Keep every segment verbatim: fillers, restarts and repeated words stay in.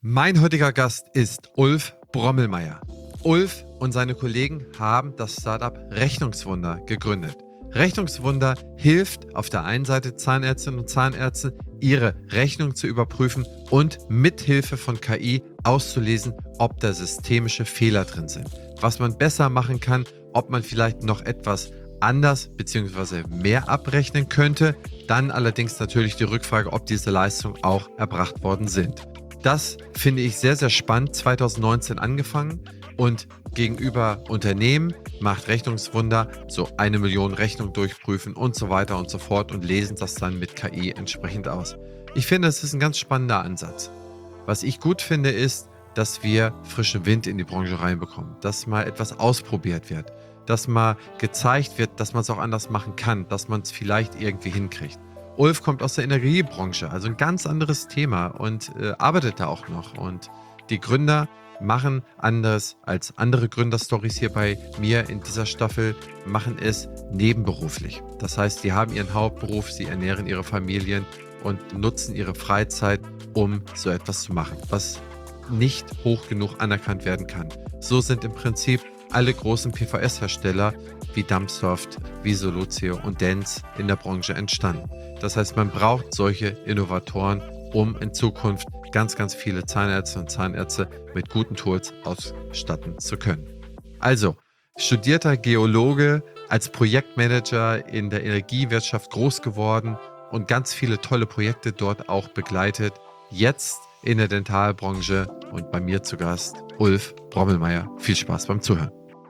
Mein heutiger Gast ist Ulf Brommelmeier. Ulf und seine Kollegen haben das Startup Rechnungswunder gegründet. Rechnungswunder hilft auf der einen Seite Zahnärztinnen und Zahnärzten, ihre Rechnung zu überprüfen und mithilfe von K I auszulesen, ob da systemische Fehler drin sind. Was man besser machen kann, ob man vielleicht noch etwas anders bzw. mehr abrechnen könnte. Dann allerdings natürlich die Rückfrage, ob diese Leistungen auch erbracht worden sind. Das finde ich sehr, sehr spannend. zwanzig neunzehn angefangen und gegenüber Unternehmen macht Rechnungswunder so eine Million Rechnungen durchprüfen und so weiter und so fort und lesen das dann mit K I entsprechend aus. Ich finde, es ist ein ganz spannender Ansatz. Was ich gut finde, ist, dass wir frischen Wind in die Branche reinbekommen, dass mal etwas ausprobiert wird, dass mal gezeigt wird, dass man es auch anders machen kann, dass man es vielleicht irgendwie hinkriegt. Ulf kommt aus der Energiebranche, also ein ganz anderes Thema und äh, arbeitet da auch noch. Und die Gründer machen anders als andere Gründerstories hier bei mir in dieser Staffel, machen es nebenberuflich. Das heißt, sie haben ihren Hauptberuf, sie ernähren ihre Familien und nutzen ihre Freizeit, um so etwas zu machen, was nicht hoch genug anerkannt werden kann. So sind im Prinzip alle großen P V S-Hersteller wie Dumpsoft, wie Solutio und Dentz in der Branche entstanden. Das heißt, man braucht solche Innovatoren, um in Zukunft ganz, ganz viele Zahnärzte und Zahnärzte mit guten Tools ausstatten zu können. Also, studierter Geologe, als Projektmanager in der Energiewirtschaft groß geworden und ganz viele tolle Projekte dort auch begleitet. Jetzt in der Dentalbranche und bei mir zu Gast Ulf Brommelmeier. Viel Spaß beim Zuhören.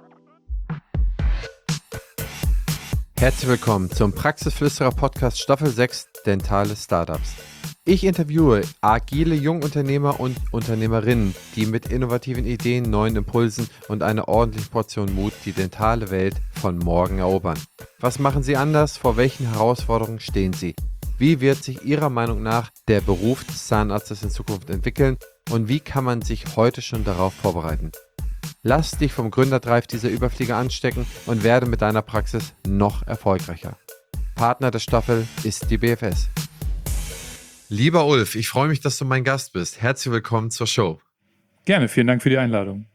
Herzlich willkommen zum Praxisflüsterer Podcast Staffel sechs Dentale Startups. Ich interviewe agile Jungunternehmer und Unternehmerinnen, die mit innovativen Ideen, neuen Impulsen und einer ordentlichen Portion Mut die dentale Welt von morgen erobern. Was machen sie anders? Vor welchen Herausforderungen stehen sie? Wie wird sich Ihrer Meinung nach der Beruf des Zahnarztes in Zukunft entwickeln und wie kann man sich heute schon darauf vorbereiten? Lass dich vom Gründerdrive dieser Überflieger anstecken und werde mit deiner Praxis noch erfolgreicher. Partner der Staffel ist die B F S. Lieber Ulf, ich freue mich, dass du mein Gast bist. Herzlich willkommen zur Show. Gerne, vielen Dank für die Einladung.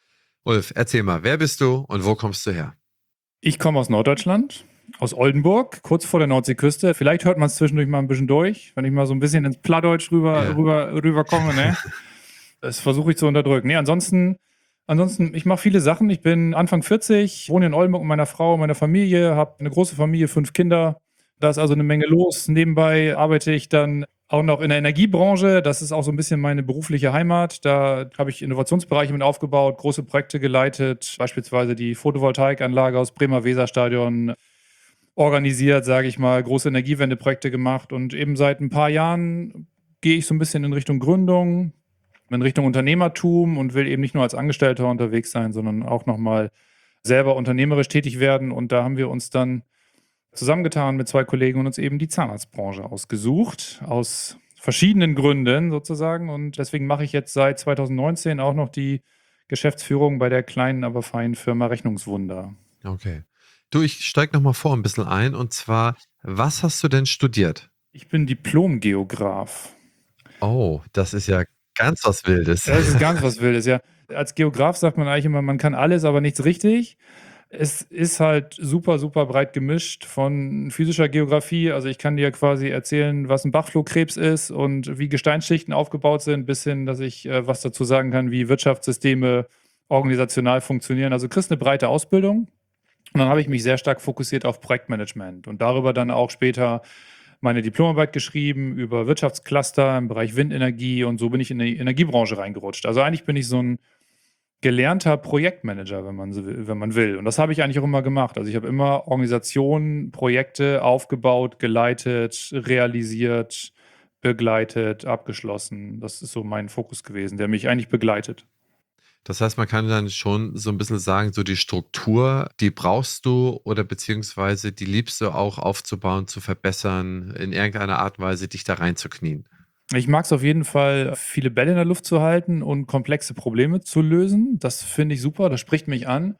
Ulf, erzähl mal, wer bist du und wo kommst du her? Ich komme aus Norddeutschland, aus Oldenburg, kurz vor der Nordseeküste. Vielleicht hört man es zwischendurch mal ein bisschen durch, wenn ich mal so ein bisschen ins Plattdeutsch rüber, Ja. rüber, rüberkomme. Ne? Das versuche ich zu unterdrücken. Nee, ansonsten, ansonsten, ich mache viele Sachen. Ich bin Anfang vierzig, wohne in Oldenburg mit meiner Frau, meiner Familie, habe eine große Familie, fünf Kinder. Da ist also eine Menge los. Nebenbei arbeite ich dann auch noch in der Energiebranche. Das ist auch so ein bisschen meine berufliche Heimat. Da habe ich Innovationsbereiche mit aufgebaut, große Projekte geleitet, beispielsweise die Photovoltaikanlage aus Bremer Weserstadion organisiert, sage ich mal, große Energiewendeprojekte gemacht. Und eben seit ein paar Jahren gehe ich so ein bisschen in Richtung Gründung, in Richtung Unternehmertum und will eben nicht nur als Angestellter unterwegs sein, sondern auch nochmal selber unternehmerisch tätig werden. Und da haben wir uns dann zusammengetan mit zwei Kollegen und uns eben die Zahnarztbranche ausgesucht, aus verschiedenen Gründen sozusagen. Und deswegen mache ich jetzt seit zwanzig neunzehn auch noch die Geschäftsführung bei der kleinen, aber feinen Firma Rechnungswunder. Okay. Du, ich steige nochmal vor ein bisschen ein und zwar, was hast du denn studiert? Ich bin Diplom-Geograf. Oh, das ist ja ganz was Wildes. Das ist ganz was Wildes, ja. Als Geograf sagt man eigentlich immer, man kann alles, aber nichts richtig. Es ist halt super, super breit gemischt von physischer Geografie. Also ich kann dir quasi erzählen, was ein Bachflohkrebs ist und wie Gesteinsschichten aufgebaut sind, bis hin, dass ich äh, was dazu sagen kann, wie Wirtschaftssysteme organisational funktionieren. Also du kriegst eine breite Ausbildung. Und dann habe ich mich sehr stark fokussiert auf Projektmanagement und darüber dann auch später meine Diplomarbeit geschrieben über Wirtschaftscluster im Bereich Windenergie und so bin ich in die Energiebranche reingerutscht. Also eigentlich bin ich so ein gelernter Projektmanager, wenn man, so will, wenn man will. Und das habe ich eigentlich auch immer gemacht. Also ich habe immer Organisationen, Projekte aufgebaut, geleitet, realisiert, begleitet, abgeschlossen. Das ist so mein Fokus gewesen, der mich eigentlich begleitet. Das heißt, man kann dann schon so ein bisschen sagen, so die Struktur, die brauchst du oder beziehungsweise die liebst du auch aufzubauen, zu verbessern, in irgendeiner Art und Weise dich da reinzuknien. Ich mag es auf jeden Fall, viele Bälle in der Luft zu halten und komplexe Probleme zu lösen. Das finde ich super, das spricht mich an.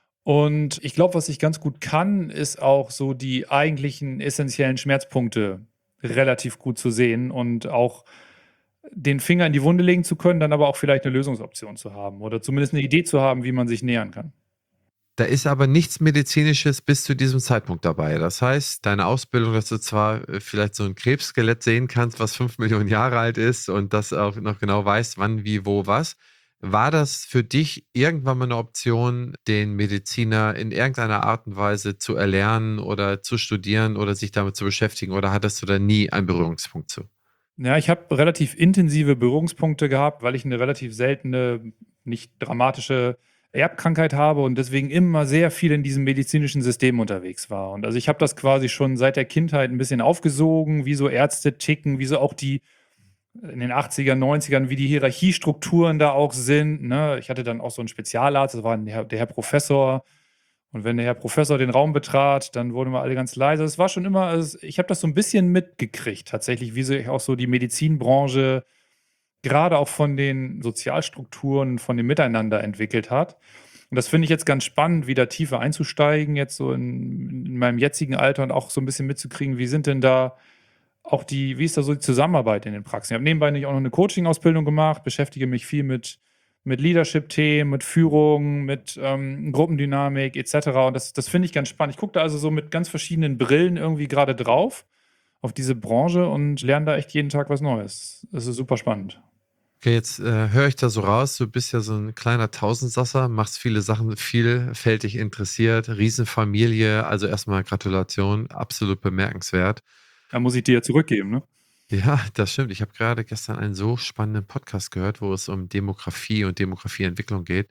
Und ich glaube, was ich ganz gut kann, ist auch so die eigentlichen essentiellen Schmerzpunkte relativ gut zu sehen und auch den Finger in die Wunde legen zu können, dann aber auch vielleicht eine Lösungsoption zu haben oder zumindest eine Idee zu haben, wie man sich nähern kann. Da ist aber nichts Medizinisches bis zu diesem Zeitpunkt dabei. Das heißt, deine Ausbildung, dass du zwar äh, vielleicht so ein Krebsskelett sehen kannst, was fünf Millionen Jahre alt ist und das auch noch genau weißt, wann, wie, wo, was. War das für dich irgendwann mal eine Option, den Mediziner in irgendeiner Art und Weise zu erlernen oder zu studieren oder sich damit zu beschäftigen? Oder hattest du da nie einen Berührungspunkt zu? Ja, ich habe relativ intensive Berührungspunkte gehabt, weil ich eine relativ seltene, nicht dramatische Erbkrankheit habe und deswegen immer sehr viel in diesem medizinischen System unterwegs war. Und also ich habe das quasi schon seit der Kindheit ein bisschen aufgesogen, wie so Ärzte ticken, wie so auch die in den achtzigern, neunzigern, wie die Hierarchiestrukturen da auch sind. Ne? Ich hatte dann auch so einen Spezialarzt, das war der Herr, der Herr Professor. Und wenn der Herr Professor den Raum betrat, dann wurden wir alle ganz leise. Es war schon immer, also ich habe das so ein bisschen mitgekriegt, tatsächlich, wie sich auch so die Medizinbranche gerade auch von den Sozialstrukturen, von dem Miteinander entwickelt hat. Und das finde ich jetzt ganz spannend, wieder tiefer einzusteigen, jetzt so in, in meinem jetzigen Alter und auch so ein bisschen mitzukriegen, wie sind denn da auch die, wie ist da so die Zusammenarbeit in den Praxen? Ich habe nebenbei nicht auch noch eine Coaching-Ausbildung gemacht, beschäftige mich viel mit, mit Leadership-Themen, mit Führung, mit ähm, Gruppendynamik et cetera. Und das, das finde ich ganz spannend. Ich gucke da also so mit ganz verschiedenen Brillen irgendwie gerade drauf auf diese Branche und lerne da echt jeden Tag was Neues. Das ist super spannend. Okay, jetzt äh, höre ich da so raus, du bist ja so ein kleiner Tausendsasser, machst viele Sachen vielfältig interessiert, Riesenfamilie, also erstmal Gratulation, absolut bemerkenswert. Da muss ich dir ja zurückgeben, ne? Ja, das stimmt. Ich habe gerade gestern einen so spannenden Podcast gehört, wo es um Demografie und Demografieentwicklung geht,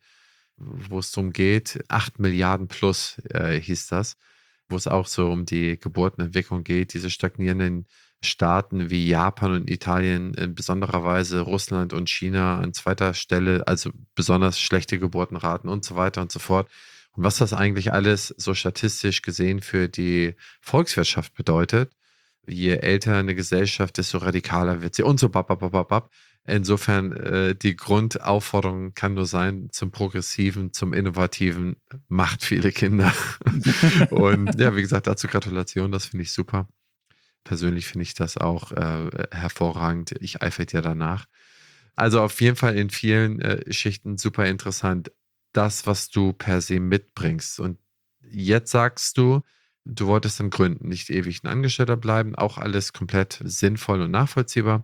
wo es darum geht, acht Milliarden plus äh, hieß das, wo es auch so um die Geburtenentwicklung geht, diese stagnierenden Staaten wie Japan und Italien, in besonderer Weise Russland und China an zweiter Stelle, also besonders schlechte Geburtenraten und so weiter und so fort. Und was das eigentlich alles so statistisch gesehen für die Volkswirtschaft bedeutet. Je älter eine Gesellschaft, desto radikaler wird sie und so bababababab. Insofern, äh, die Grundaufforderung kann nur sein, zum Progressiven, zum Innovativen, macht viele Kinder. Und ja, wie gesagt, dazu Gratulation, das finde ich super. Persönlich finde ich das auch äh, hervorragend. Ich eifere dir danach. Also auf jeden Fall in vielen äh, Schichten super interessant, das, was du per se mitbringst. Und jetzt sagst du, du wolltest dann gründen, nicht ewig ein Angestellter bleiben, auch alles komplett sinnvoll und nachvollziehbar.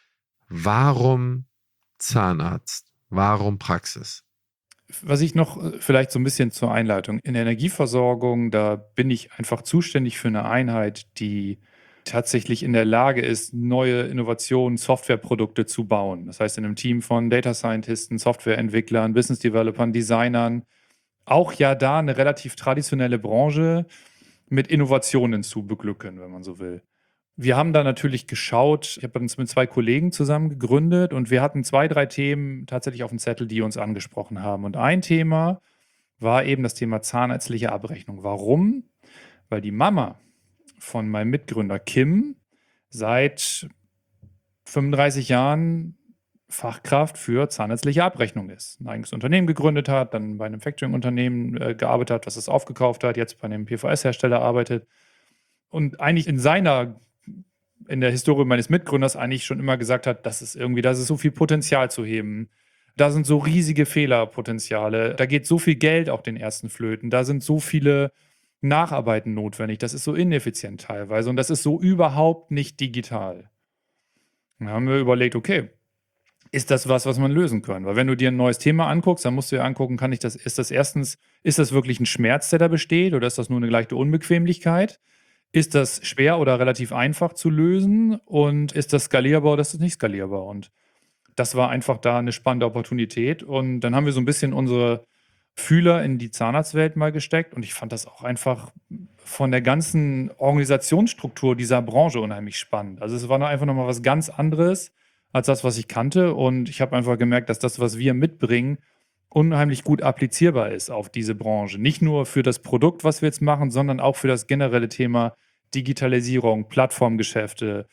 Warum Zahnarzt? Warum Praxis? Was ich noch äh, vielleicht so ein bisschen zur Einleitung. In der Energieversorgung, da bin ich einfach zuständig für eine Einheit, die tatsächlich in der Lage ist, neue Innovationen, Softwareprodukte zu bauen. Das heißt, in einem Team von Data Scientisten, Softwareentwicklern, Business Developern, Designern, auch ja da eine relativ traditionelle Branche mit Innovationen zu beglücken, wenn man so will. Wir haben da natürlich geschaut, ich habe uns mit zwei Kollegen zusammen gegründet und wir hatten zwei, drei Themen tatsächlich auf dem Zettel, die uns angesprochen haben. Und ein Thema war eben das Thema zahnärztliche Abrechnung. Warum? Weil die Mama von meinem Mitgründer Kim seit fünfunddreißig Jahren Fachkraft für zahnärztliche Abrechnung ist. Ein eigenes Unternehmen gegründet hat, dann bei einem Factoring-Unternehmen äh, gearbeitet hat, was es aufgekauft hat, jetzt bei einem P V S-Hersteller arbeitet und eigentlich in seiner, in der Historie meines Mitgründers eigentlich schon immer gesagt hat, das ist irgendwie, da ist so viel Potenzial zu heben. Da sind so riesige Fehlerpotenziale. Da geht so viel Geld auch den ersten Flöten. Da sind so viele Nacharbeiten notwendig. Das ist so ineffizient teilweise und das ist so überhaupt nicht digital. Dann haben wir überlegt, okay, ist das was, was man lösen kann? Weil wenn du dir ein neues Thema anguckst, dann musst du dir angucken, kann ich das, ist das erstens, ist das wirklich ein Schmerz, der da besteht oder ist das nur eine leichte Unbequemlichkeit? Ist das schwer oder relativ einfach zu lösen? Und ist das skalierbar oder ist das nicht skalierbar? Und das war einfach da eine spannende Opportunität. Und dann haben wir so ein bisschen unsere Fühler in die Zahnarztwelt mal gesteckt. Und ich fand das auch einfach von der ganzen Organisationsstruktur dieser Branche unheimlich spannend. Also es war noch einfach nochmal was ganz anderes als das, was ich kannte. Und ich habe einfach gemerkt, dass das, was wir mitbringen, unheimlich gut applizierbar ist auf diese Branche. Nicht nur für das Produkt, was wir jetzt machen, sondern auch für das generelle Thema Digitalisierung, Plattformgeschäfte,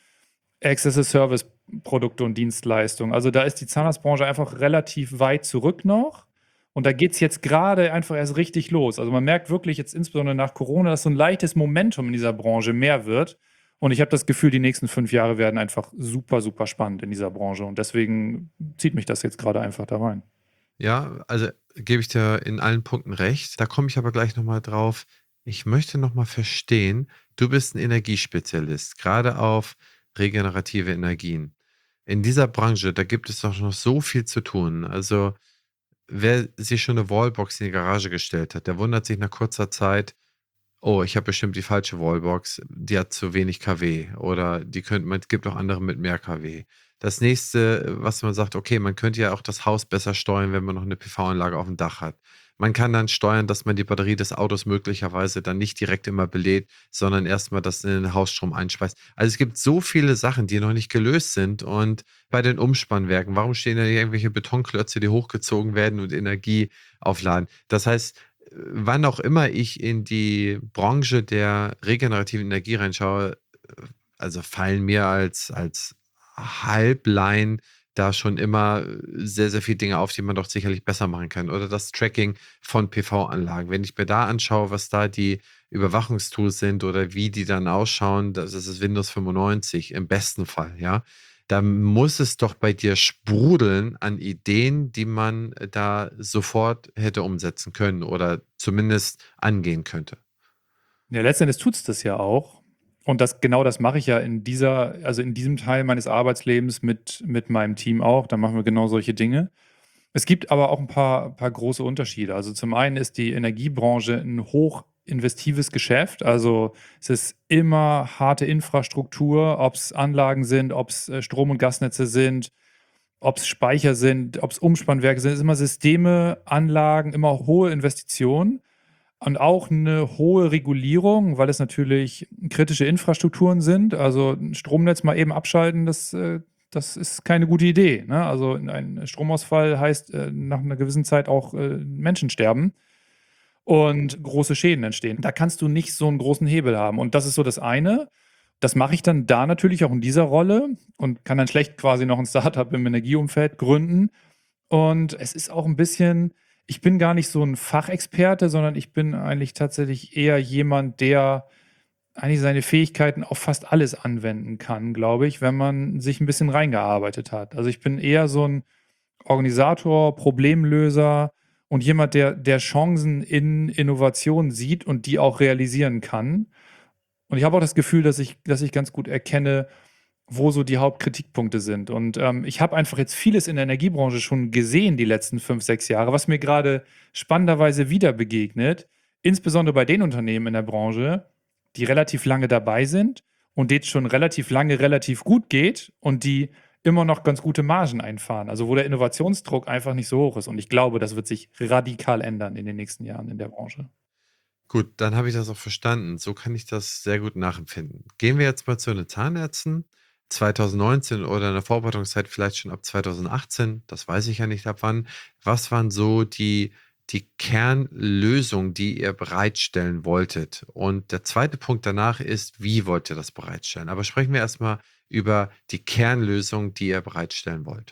Access-a-Service-Produkte und Dienstleistungen. Also da ist die Zahnarztbranche einfach relativ weit zurück noch. Und da geht es jetzt gerade einfach erst richtig los. Also man merkt wirklich jetzt insbesondere nach Corona, dass so ein leichtes Momentum in dieser Branche mehr wird. Und ich habe das Gefühl, die nächsten fünf Jahre werden einfach super, super spannend in dieser Branche. Und deswegen zieht mich das jetzt gerade einfach da rein. Ja, also gebe ich dir in allen Punkten recht. Da komme ich aber gleich nochmal drauf. Ich möchte nochmal verstehen, du bist ein Energiespezialist, gerade auf regenerative Energien. In dieser Branche, da gibt es doch noch so viel zu tun. Also wer sich schon eine Wallbox in die Garage gestellt hat, der wundert sich nach kurzer Zeit, oh, ich habe bestimmt die falsche Wallbox, die hat zu wenig kW oder die könnte man, es gibt auch andere mit mehr kW. Das nächste, was man sagt, okay, man könnte ja auch das Haus besser steuern, wenn man noch eine P V-Anlage auf dem Dach hat. Man kann dann steuern, dass man die Batterie des Autos möglicherweise dann nicht direkt immer belädt, sondern erstmal das in den Hausstrom einspeist. Also es gibt so viele Sachen, die noch nicht gelöst sind. Und bei den Umspannwerken, warum stehen da nicht irgendwelche Betonklötze, die hochgezogen werden und Energie aufladen? Das heißt, wann auch immer ich in die Branche der regenerativen Energie reinschaue, also fallen mir als, als Halblein da schon immer sehr, sehr viele Dinge auf, die man doch sicherlich besser machen kann. Oder das Tracking von P V-Anlagen. Wenn ich mir da anschaue, was da die Überwachungstools sind oder wie die dann ausschauen, das ist das Windows fünfundneunzig im besten Fall, ja. Da muss es doch bei dir sprudeln an Ideen, die man äh, da sofort hätte umsetzen können oder zumindest angehen könnte. Ja, letztendlich tut es das ja auch. Und das, genau das mache ich ja in dieser, also in diesem Teil meines Arbeitslebens mit, mit meinem Team auch. Da machen wir genau solche Dinge. Es gibt aber auch ein paar, paar große Unterschiede. Also zum einen ist die Energiebranche ein hochinvestives Geschäft. Also es ist immer harte Infrastruktur, ob es Anlagen sind, ob es äh, Strom- und Gasnetze sind, ob es Speicher sind, ob es Umspannwerke sind. Es sind immer Systeme, Anlagen, immer hohe Investitionen. Und auch eine hohe Regulierung, weil es natürlich kritische Infrastrukturen sind. Also 'n Stromnetz mal eben abschalten, das, äh das ist keine gute Idee, ne? Also, ein Stromausfall heißt, äh, nach einer gewissen Zeit auch, äh, Menschen sterben und große Schäden entstehen. Da kannst du nicht so einen großen Hebel haben. Und das ist so das eine. Das mache ich dann da natürlich auch in dieser Rolle und kann dann schlecht quasi noch ein Startup im Energieumfeld gründen. Und es ist auch ein bisschen, ich bin gar nicht so ein Fachexperte, sondern ich bin eigentlich tatsächlich eher jemand, der eigentlich seine Fähigkeiten auf fast alles anwenden kann, glaube ich, wenn man sich ein bisschen reingearbeitet hat. Also, ich bin eher so ein Organisator, Problemlöser und jemand, der der Chancen in Innovation sieht und die auch realisieren kann. Und ich habe auch das Gefühl, dass ich dass ich ganz gut erkenne, wo so die Hauptkritikpunkte sind. Und, ähm, ich habe einfach jetzt vieles in der Energiebranche schon gesehen die letzten fünf, sechs Jahre, was mir gerade spannenderweise wieder begegnet, insbesondere bei den Unternehmen in der Branche, die relativ lange dabei sind und denen es schon relativ lange relativ gut geht und die immer noch ganz gute Margen einfahren. Also, wo der Innovationsdruck einfach nicht so hoch ist. Und ich glaube, das wird sich radikal ändern in den nächsten Jahren in der Branche. Gut, dann habe ich das auch verstanden. So kann ich das sehr gut nachempfinden. Gehen wir jetzt mal zu den Zahnärzten. zwanzig neunzehn oder in der Vorbereitungszeit vielleicht schon ab zwanzig achtzehn, das weiß ich ja nicht ab wann. Was waren so die, die Kernlösungen, die ihr bereitstellen wolltet? Und der zweite Punkt danach ist, wie wollt ihr das bereitstellen? Aber sprechen wir erstmal über die Kernlösung, die ihr bereitstellen wollt.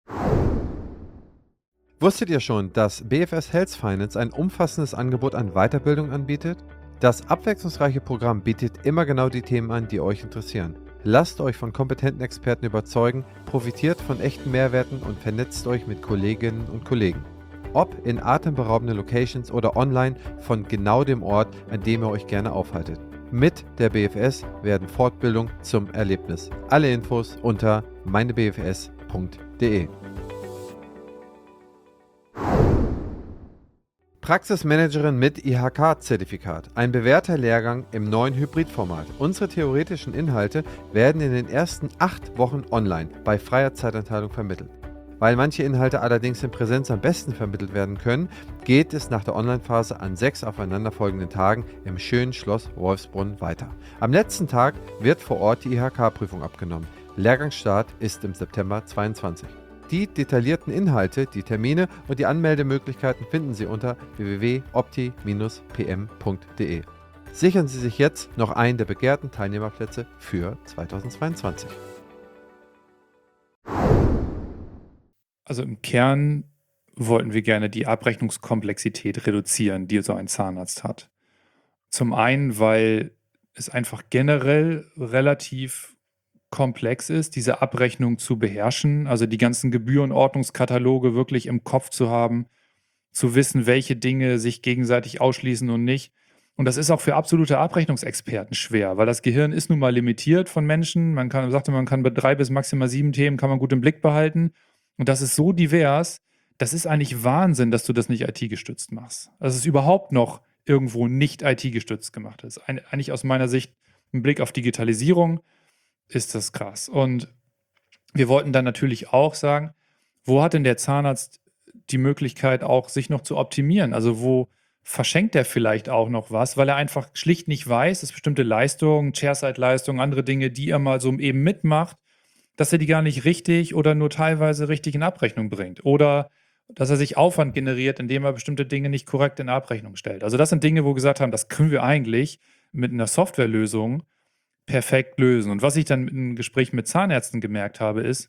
Wusstet ihr schon, dass B F S Health Finance ein umfassendes Angebot an Weiterbildung anbietet? Das abwechslungsreiche Programm bietet immer genau die Themen an, die euch interessieren. Lasst euch von kompetenten Experten überzeugen, profitiert von echten Mehrwerten und vernetzt euch mit Kolleginnen und Kollegen. Ob in atemberaubenden Locations oder online von genau dem Ort, an dem ihr euch gerne aufhaltet. Mit der B F S werden Fortbildung zum Erlebnis. Alle Infos unter meine b f s punkt d e. Praxismanagerin mit I H K-Zertifikat. Ein bewährter Lehrgang im neuen Hybridformat. Unsere theoretischen Inhalte werden in den ersten acht Wochen online bei freier Zeitanteilung vermittelt. Weil manche Inhalte allerdings in Präsenz am besten vermittelt werden können, geht es nach der Online-Phase an sechs aufeinanderfolgenden Tagen im schönen Schloss Wolfsbrunn weiter. Am letzten Tag wird vor Ort die I H K-Prüfung abgenommen. Lehrgangsstart ist im September zweiundzwanzig. Die detaillierten Inhalte, die Termine und die Anmeldemöglichkeiten finden Sie unter w w w punkt opti Bindestrich p m punkt d e. Sichern Sie sich jetzt noch einen der begehrten Teilnehmerplätze für zweitausendzweiundzwanzig. Also im Kern wollten wir gerne die Abrechnungskomplexität reduzieren, die so ein Zahnarzt hat. Zum einen, weil es einfach generell relativ komplex ist, diese Abrechnung zu beherrschen, also die ganzen Gebührenordnungskataloge wirklich im Kopf zu haben, zu wissen, welche Dinge sich gegenseitig ausschließen und nicht. Und das ist auch für absolute Abrechnungsexperten schwer, weil das Gehirn ist nun mal limitiert von Menschen. Man kann, sagte, man kann bei drei bis maximal sieben Themen kann man gut im Blick behalten. Und das ist so divers, das ist eigentlich Wahnsinn, dass du das nicht I T-gestützt machst. Also es ist überhaupt noch irgendwo nicht I T-gestützt gemacht ist. Ein, eigentlich aus meiner Sicht ein Blick auf Digitalisierung ist das krass. Und wir wollten dann natürlich auch sagen, wo hat denn der Zahnarzt die Möglichkeit auch, sich noch zu optimieren? Also wo verschenkt er vielleicht auch noch was, weil er einfach schlicht nicht weiß, dass bestimmte Leistungen, Chairside-Leistungen, andere Dinge, die er mal so eben mitmacht, dass er die gar nicht richtig oder nur teilweise richtig in Abrechnung bringt. Oder dass er sich Aufwand generiert, indem er bestimmte Dinge nicht korrekt in Abrechnung stellt. Also das sind Dinge, wo wir gesagt haben, das können wir eigentlich mit einer Softwarelösung perfekt lösen. Und was ich dann im Gespräch mit Zahnärzten gemerkt habe, ist,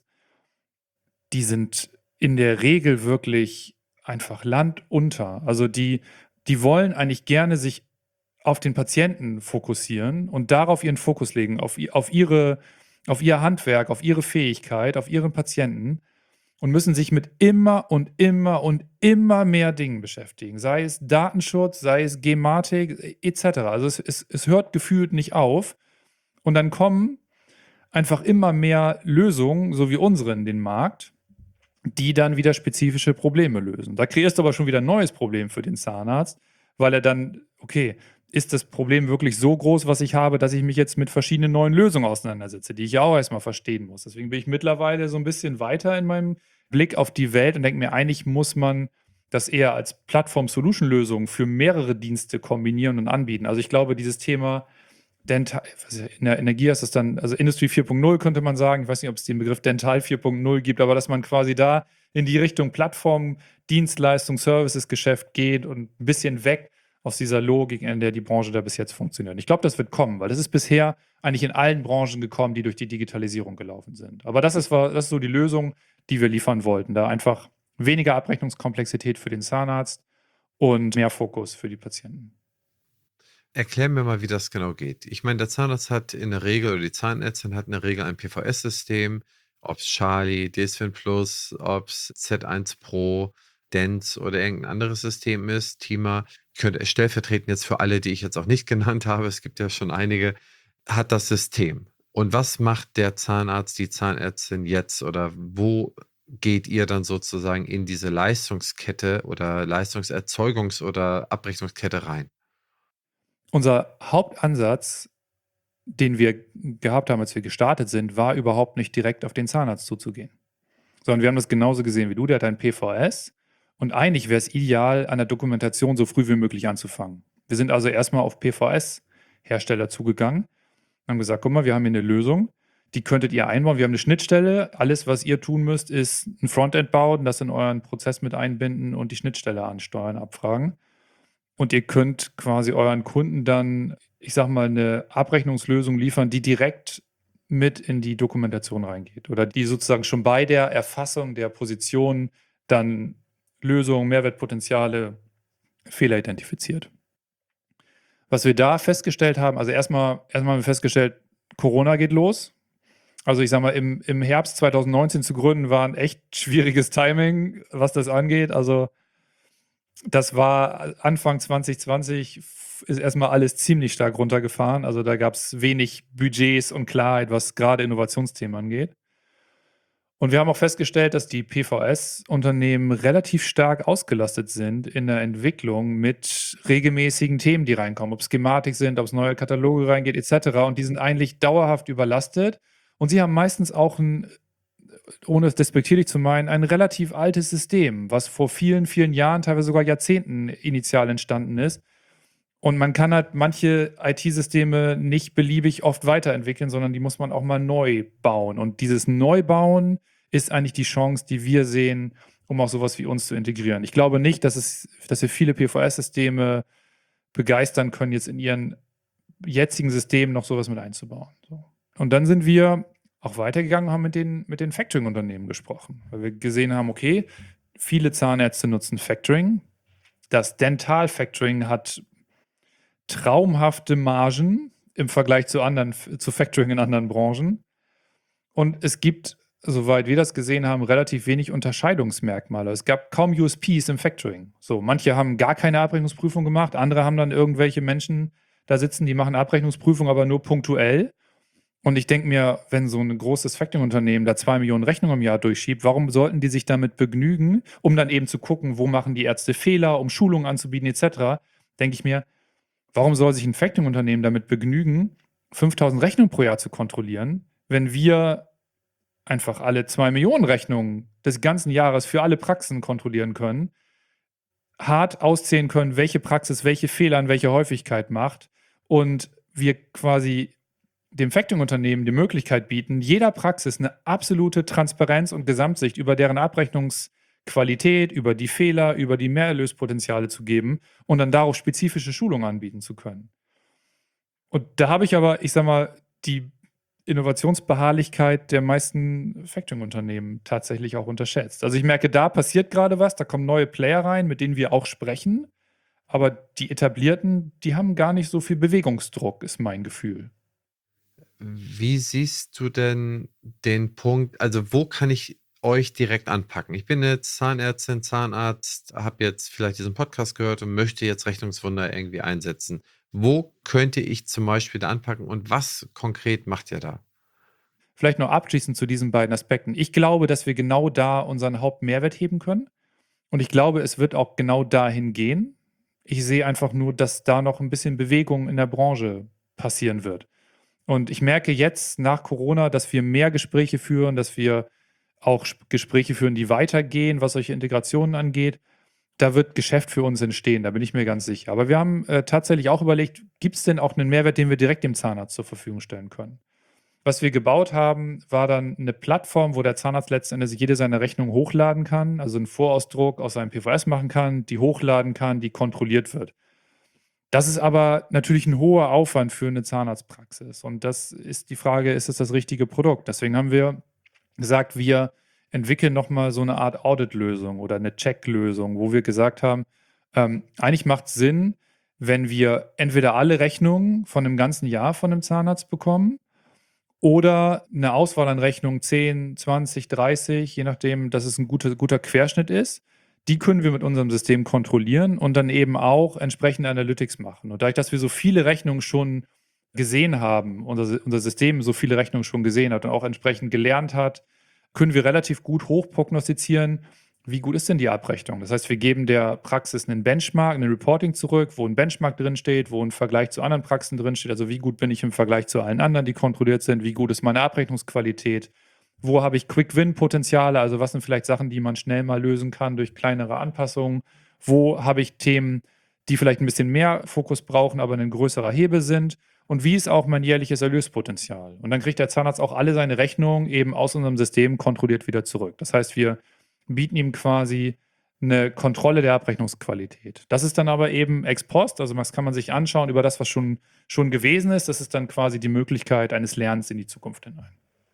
die sind in der Regel wirklich einfach landunter. Also die, die wollen eigentlich gerne sich auf den Patienten fokussieren und darauf ihren Fokus legen, auf, auf, ihre, auf ihr Handwerk, auf ihre Fähigkeit, auf ihren Patienten und müssen sich mit immer und immer und immer mehr Dingen beschäftigen. Sei es Datenschutz, sei es Gematik et cetera. Also es, es, es hört gefühlt nicht auf. Und dann kommen einfach immer mehr Lösungen, so wie unsere in den Markt, die dann wieder spezifische Probleme lösen. Da kreierst du aber schon wieder ein neues Problem für den Zahnarzt, weil er dann, okay, ist das Problem wirklich so groß, was ich habe, dass ich mich jetzt mit verschiedenen neuen Lösungen auseinandersetze, die ich ja auch erstmal verstehen muss. Deswegen bin ich mittlerweile so ein bisschen weiter in meinem Blick auf die Welt und denke mir, eigentlich muss man das eher als Plattform-Solution-Lösung für mehrere Dienste kombinieren und anbieten. Also ich glaube, dieses Thema Dental, in der Energie ist es dann, also Industry vier Punkt null könnte man sagen, ich weiß nicht, ob es den Begriff Dental vier Punkt null gibt, aber dass man quasi da in die Richtung Plattform, Dienstleistung, Services-Geschäft geht und ein bisschen weg aus dieser Logik, in der die Branche da bis jetzt funktioniert. Und ich glaube, das wird kommen, weil das ist bisher eigentlich in allen Branchen gekommen, die durch die Digitalisierung gelaufen sind. Aber das ist, das ist so die Lösung, die wir liefern wollten. Da einfach weniger Abrechnungskomplexität für den Zahnarzt und mehr Fokus für die Patienten. Erklär mir mal, wie das genau geht. Ich meine, der Zahnarzt hat in der Regel, oder die Zahnärztin hat in der Regel ein P V S-System, ob es Charlie, DSFin Plus, ob es Z eins Pro, Dents oder irgendein anderes System ist. Thema, könnte stellvertretend jetzt für alle, die ich jetzt auch nicht genannt habe, es gibt ja schon einige, hat das System. Und was macht der Zahnarzt, die Zahnärztin jetzt oder wo geht ihr dann sozusagen in diese Leistungskette oder Leistungserzeugungs- oder Abrechnungskette rein? Unser Hauptansatz, den wir gehabt haben, als wir gestartet sind, war überhaupt nicht direkt auf den Zahnarzt zuzugehen. Sondern wir haben das genauso gesehen wie du, der hat ein P V S und eigentlich wäre es ideal, an der Dokumentation so früh wie möglich anzufangen. Wir sind also erstmal auf P V S-Hersteller zugegangen und haben gesagt, guck mal, wir haben hier eine Lösung, die könntet ihr einbauen, wir haben eine Schnittstelle, alles, was ihr tun müsst, ist ein Frontend bauen, das in euren Prozess mit einbinden und die Schnittstelle ansteuern, abfragen. Und ihr könnt quasi euren Kunden dann, ich sag mal, eine Abrechnungslösung liefern, die direkt mit in die Dokumentation reingeht oder die sozusagen schon bei der Erfassung der Position dann Lösungen, Mehrwertpotenziale, Fehler identifiziert. Was wir da festgestellt haben, also erstmal, erstmal haben wir festgestellt, Corona geht los. Also ich sag mal, im, im Herbst zwanzig neunzehn zu gründen war ein echt schwieriges Timing, was das angeht. Also das war Anfang zwanzig zwanzig, ist erstmal alles ziemlich stark runtergefahren. Also da gab es wenig Budgets und Klarheit, was gerade Innovationsthemen angeht. Und wir haben auch festgestellt, dass die P V S-Unternehmen relativ stark ausgelastet sind in der Entwicklung mit regelmäßigen Themen, die reinkommen. Ob es Gematik sind, ob es neue Kataloge reingeht, et cetera. Und die sind eigentlich dauerhaft überlastet. Und sie haben meistens auch ein, ohne es despektierlich zu meinen, ein relativ altes System, was vor vielen, vielen Jahren, teilweise sogar Jahrzehnten initial entstanden ist. Und man kann halt manche I T-Systeme nicht beliebig oft weiterentwickeln, sondern die muss man auch mal neu bauen. Und dieses Neubauen ist eigentlich die Chance, die wir sehen, um auch sowas wie uns zu integrieren. Ich glaube nicht, dass, es, dass wir viele P V S-Systeme begeistern können, jetzt in ihren jetzigen Systemen noch sowas mit einzubauen. So. Und dann sind wir auch weitergegangen, haben mit den, mit den Factoring-Unternehmen gesprochen, weil wir gesehen haben, okay, viele Zahnärzte nutzen Factoring. Das Dental-Factoring hat traumhafte Margen im Vergleich zu anderen, zu Factoring in anderen Branchen. Und es gibt, soweit wir das gesehen haben, relativ wenig Unterscheidungsmerkmale. Es gab kaum U S Ps im Factoring. So, manche haben gar keine Abrechnungsprüfung gemacht, andere haben dann irgendwelche Menschen da sitzen, die machen Abrechnungsprüfung, aber nur punktuell. Und ich denke mir, wenn so ein großes Factoring-Unternehmen da zwei Millionen Rechnungen im Jahr durchschiebt, warum sollten die sich damit begnügen, um dann eben zu gucken, wo machen die Ärzte Fehler, um Schulungen anzubieten et cetera, denke ich mir, warum soll sich ein Factoring-Unternehmen damit begnügen, fünftausend Rechnungen pro Jahr zu kontrollieren, wenn wir einfach alle zwei Millionen Rechnungen des ganzen Jahres für alle Praxen kontrollieren können, hart auszählen können, welche Praxis welche Fehler in welcher Häufigkeit macht und wir quasi dem Factoring-Unternehmen die Möglichkeit bieten, jeder Praxis eine absolute Transparenz und Gesamtsicht über deren Abrechnungsqualität, über die Fehler, über die Mehrerlöspotenziale zu geben und dann darauf spezifische Schulungen anbieten zu können. Und da habe ich aber, ich sag mal, die Innovationsbeharrlichkeit der meisten Factoring-Unternehmen tatsächlich auch unterschätzt. Also ich merke, da passiert gerade was, da kommen neue Player rein, mit denen wir auch sprechen, aber die etablierten, die haben gar nicht so viel Bewegungsdruck, ist mein Gefühl. Wie siehst du denn den Punkt, also wo kann ich euch direkt anpacken? Ich bin jetzt Zahnärztin, Zahnarzt, habe jetzt vielleicht diesen Podcast gehört und möchte jetzt Rechnungswunder irgendwie einsetzen. Wo könnte ich zum Beispiel da anpacken und was konkret macht ihr da? Vielleicht noch abschließend zu diesen beiden Aspekten. Ich glaube, dass wir genau da unseren Hauptmehrwert heben können. Und ich glaube, es wird auch genau dahin gehen. Ich sehe einfach nur, dass da noch ein bisschen Bewegung in der Branche passieren wird. Und ich merke jetzt nach Corona, dass wir mehr Gespräche führen, dass wir auch Sp- Gespräche führen, die weitergehen, was solche Integrationen angeht. Da wird Geschäft für uns entstehen, da bin ich mir ganz sicher. Aber wir haben äh, tatsächlich auch überlegt, gibt es denn auch einen Mehrwert, den wir direkt dem Zahnarzt zur Verfügung stellen können? Was wir gebaut haben, war dann eine Plattform, wo der Zahnarzt letzten Endes jede seine Rechnung hochladen kann, also einen Vorausdruck aus seinem P V S machen kann, die hochladen kann, die kontrolliert wird. Das ist aber natürlich ein hoher Aufwand für eine Zahnarztpraxis. Und das ist die Frage, ist es das richtige Produkt? Deswegen haben wir gesagt, wir entwickeln nochmal so eine Art Audit-Lösung oder eine Check-Lösung, wo wir gesagt haben, ähm, eigentlich macht es Sinn, wenn wir entweder alle Rechnungen von einem ganzen Jahr von einem Zahnarzt bekommen oder eine Auswahl an Rechnungen zehn, zwanzig, dreißig, je nachdem, dass es ein guter, guter Querschnitt ist. Die können wir mit unserem System kontrollieren und dann eben auch entsprechende Analytics machen. Und dadurch, dass wir so viele Rechnungen schon gesehen haben, unser, unser System so viele Rechnungen schon gesehen hat und auch entsprechend gelernt hat, können wir relativ gut hochprognostizieren, wie gut ist denn die Abrechnung. Das heißt, wir geben der Praxis einen Benchmark, ein Reporting zurück, wo ein Benchmark drinsteht, wo ein Vergleich zu anderen Praxen drinsteht. Also wie gut bin ich im Vergleich zu allen anderen, die kontrolliert sind, wie gut ist meine Abrechnungsqualität, wo habe ich Quick-Win-Potenziale, also was sind vielleicht Sachen, die man schnell mal lösen kann durch kleinere Anpassungen, wo habe ich Themen, die vielleicht ein bisschen mehr Fokus brauchen, aber ein größerer Hebel sind und wie ist auch mein jährliches Erlöspotenzial. Und dann kriegt der Zahnarzt auch alle seine Rechnungen eben aus unserem System kontrolliert wieder zurück. Das heißt, wir bieten ihm quasi eine Kontrolle der Abrechnungsqualität. Das ist dann aber eben ex post, also das kann man sich anschauen über das, was schon, schon gewesen ist. Das ist dann quasi die Möglichkeit eines Lernens in die Zukunft hinein.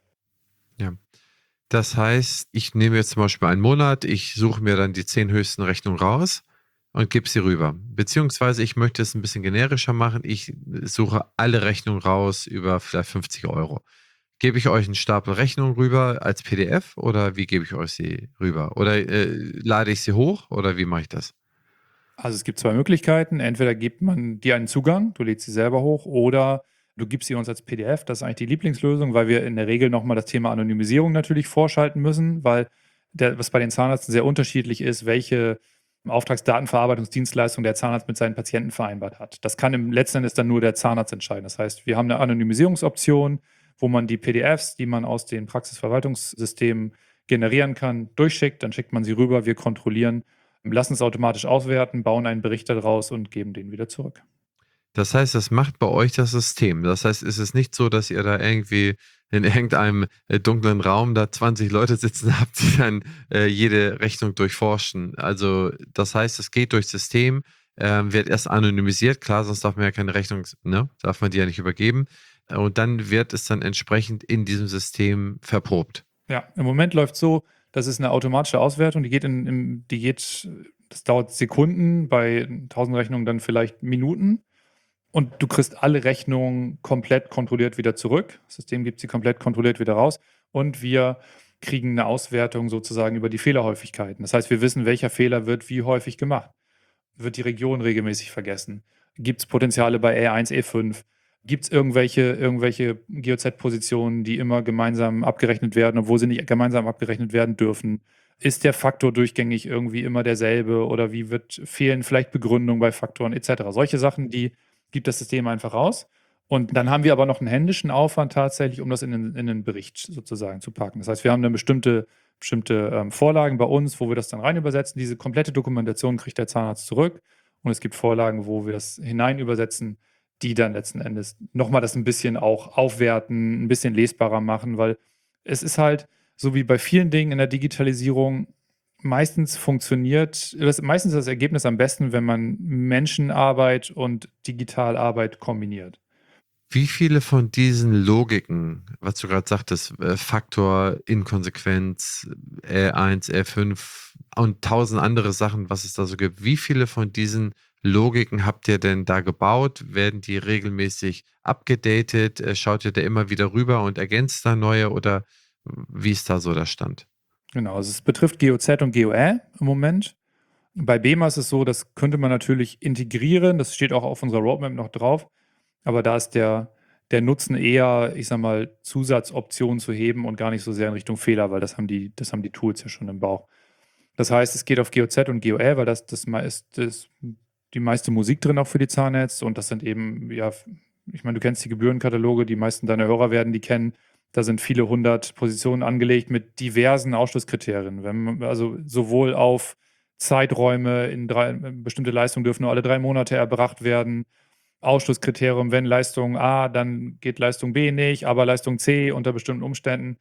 Ja. Das heißt, ich nehme jetzt zum Beispiel einen Monat, ich suche mir dann die zehn höchsten Rechnungen raus und gebe sie rüber. Beziehungsweise ich möchte es ein bisschen generischer machen. Ich suche alle Rechnungen raus über vielleicht fünfzig Euro. Gebe ich euch einen Stapel Rechnungen rüber als P D F oder wie gebe ich euch sie rüber? Oder äh, lade ich sie hoch oder wie mache ich das? Also es gibt zwei Möglichkeiten. Entweder gibt man dir einen Zugang, du lädst sie selber hoch, oder du gibst sie uns als P D F. Das ist eigentlich die Lieblingslösung, weil wir in der Regel nochmal das Thema Anonymisierung natürlich vorschalten müssen, weil der, was bei den Zahnärzten sehr unterschiedlich ist, welche Auftragsdatenverarbeitungsdienstleistung der Zahnarzt mit seinen Patienten vereinbart hat. Das kann im letzten Endes dann nur der Zahnarzt entscheiden. Das heißt, wir haben eine Anonymisierungsoption, wo man die P D Fs, die man aus den Praxisverwaltungssystemen generieren kann, durchschickt, dann schickt man sie rüber, wir kontrollieren, lassen es automatisch auswerten, bauen einen Bericht daraus und geben den wieder zurück. Das heißt, das macht bei euch das System. Das heißt, ist es nicht so, dass ihr da irgendwie in irgendeinem äh, dunklen Raum da zwanzig Leute sitzen habt, die dann äh, jede Rechnung durchforschen. Also das heißt, es geht durchs System, ähm, wird erst anonymisiert, klar, sonst darf man ja keine Rechnung, ne, darf man die ja nicht übergeben. Und dann wird es dann entsprechend in diesem System verprobt. Ja, im Moment läuft es so, das ist eine automatische Auswertung, die geht in, in die geht, das dauert Sekunden, bei tausend Rechnungen dann vielleicht Minuten. und du kriegst alle Rechnungen komplett kontrolliert wieder zurück. Das System gibt sie komplett kontrolliert wieder raus und wir kriegen eine Auswertung sozusagen über die Fehlerhäufigkeiten. Das heißt, wir wissen, welcher Fehler wird wie häufig gemacht. Wird die Region regelmäßig vergessen? Gibt es Potenziale bei E eins, E fünf? Gibt es irgendwelche, irgendwelche G O Z-Positionen, die immer gemeinsam abgerechnet werden, obwohl sie nicht gemeinsam abgerechnet werden dürfen? Ist der Faktor durchgängig irgendwie immer derselbe oder wie wird fehlen vielleicht Begründungen bei Faktoren et cetera? Solche Sachen, die gibt das System einfach raus. Und dann haben wir aber noch einen händischen Aufwand tatsächlich, um das in den, in den Bericht sozusagen zu packen. Das heißt, wir haben dann bestimmte, bestimmte ähm, Vorlagen bei uns, wo wir das dann rein übersetzen. Diese komplette Dokumentation kriegt der Zahnarzt zurück. Und es gibt Vorlagen, wo wir das hinein übersetzen, die dann letzten Endes nochmal das ein bisschen auch aufwerten, ein bisschen lesbarer machen, weil es ist halt, so wie bei vielen Dingen in der Digitalisierung, meistens funktioniert, das, meistens ist das Ergebnis am besten, wenn man Menschenarbeit und Digitalarbeit kombiniert. Wie viele von diesen Logiken, was du gerade sagtest, äh, Faktor, Inkonsequenz, E eins, E fünf und tausend andere Sachen, was es da so gibt, wie viele von diesen Logiken habt ihr denn da gebaut? Werden die regelmäßig abgedatet? Äh, Schaut ihr da immer wieder rüber und ergänzt da neue oder wie ist da so der Stand? Genau, also es betrifft G O Z und G O Ä im Moment. Bei B E M A ist es so, das könnte man natürlich integrieren, das steht auch auf unserer Roadmap noch drauf, aber da ist der, der Nutzen eher, ich sag mal, Zusatzoptionen zu heben und gar nicht so sehr in Richtung Fehler, weil das haben die, das haben die Tools ja schon im Bauch. Das heißt, es geht auf G O Z und G O Ä, weil das, das mei- ist das, die meiste Musik drin auch für die Zahnärzte und das sind eben, ja, ich meine, du kennst die Gebührenkataloge, die meisten deiner Hörer werden die kennen. Da sind viele hundert Positionen angelegt mit diversen Ausschlusskriterien. Wenn man, also sowohl auf Zeiträume, in drei, bestimmte Leistungen dürfen nur alle drei Monate erbracht werden. Ausschlusskriterium, wenn Leistung A, dann geht Leistung B nicht, aber Leistung C unter bestimmten Umständen.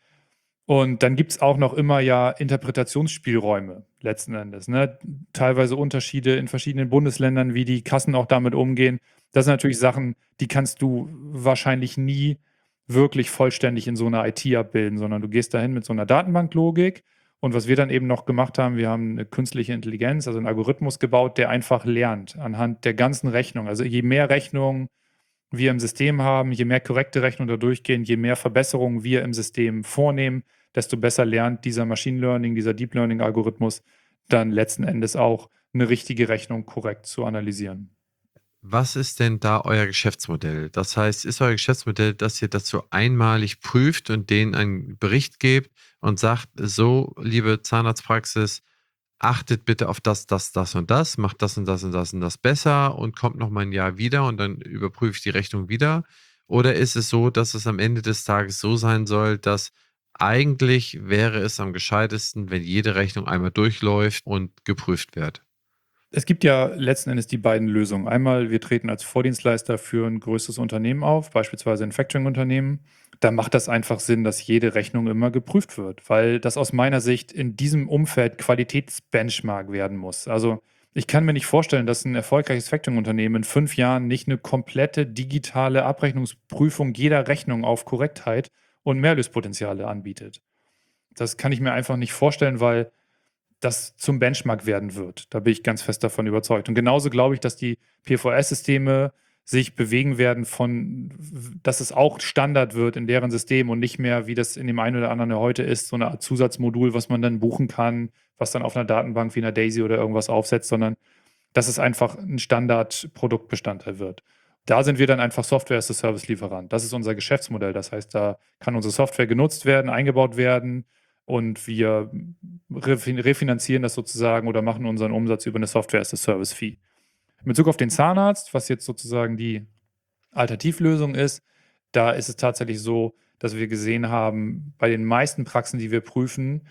Und dann gibt es auch noch immer ja Interpretationsspielräume letzten Endes. Ne? Teilweise Unterschiede in verschiedenen Bundesländern, wie die Kassen auch damit umgehen. Das sind natürlich Sachen, die kannst du wahrscheinlich nie wirklich vollständig in so einer I T abbilden, sondern du gehst dahin mit so einer Datenbanklogik. Und was wir dann eben noch gemacht haben, wir haben eine künstliche Intelligenz, also einen Algorithmus gebaut, der einfach lernt anhand der ganzen Rechnung. Also je mehr Rechnungen wir im System haben, je mehr korrekte Rechnungen da durchgehen, je mehr Verbesserungen wir im System vornehmen, desto besser lernt dieser Machine Learning, dieser Deep Learning Algorithmus dann letzten Endes auch eine richtige Rechnung korrekt zu analysieren. Was ist denn da euer Geschäftsmodell? Das heißt, ist euer Geschäftsmodell, dass ihr das so einmalig prüft und denen einen Bericht gebt und sagt, so, liebe Zahnarztpraxis, achtet bitte auf das, das, das und das, macht das und das und das und das besser und kommt noch mal ein Jahr wieder und dann überprüfe ich die Rechnung wieder? Oder ist es so, dass es am Ende des Tages so sein soll, dass eigentlich wäre es am gescheitesten, wenn jede Rechnung einmal durchläuft und geprüft wird? Es gibt ja letzten Endes die beiden Lösungen. Einmal, wir treten als Vordienstleister für ein größeres Unternehmen auf, beispielsweise ein Factoring-Unternehmen. Da macht das einfach Sinn, dass jede Rechnung immer geprüft wird, weil das aus meiner Sicht in diesem Umfeld Qualitätsbenchmark werden muss. Also ich kann mir nicht vorstellen, dass ein erfolgreiches Factoring-Unternehmen in fünf Jahren nicht eine komplette digitale Abrechnungsprüfung jeder Rechnung auf Korrektheit und Mehrlöspotenziale anbietet. Das kann ich mir einfach nicht vorstellen, weil das zum Benchmark werden wird. Da bin ich ganz fest davon überzeugt. Und genauso glaube ich, dass die P V S-Systeme sich bewegen werden von, dass es auch Standard wird in deren System und nicht mehr, wie das in dem einen oder anderen heute ist, so eine Art Zusatzmodul, was man dann buchen kann, was dann auf einer Datenbank wie einer Daisy oder irgendwas aufsetzt, sondern dass es einfach ein Standardproduktbestandteil wird. Da sind wir dann einfach Software-as-a-Service-Lieferant. Das ist unser Geschäftsmodell. Das heißt, da kann unsere Software genutzt werden, eingebaut werden und wir refinanzieren das sozusagen oder machen unseren Umsatz über eine Software-as-a-Service-Fee. In Bezug auf den Zahnarzt, was jetzt sozusagen die Alternativlösung ist, da ist es tatsächlich so, dass wir gesehen haben, bei den meisten Praxen, die wir prüfen,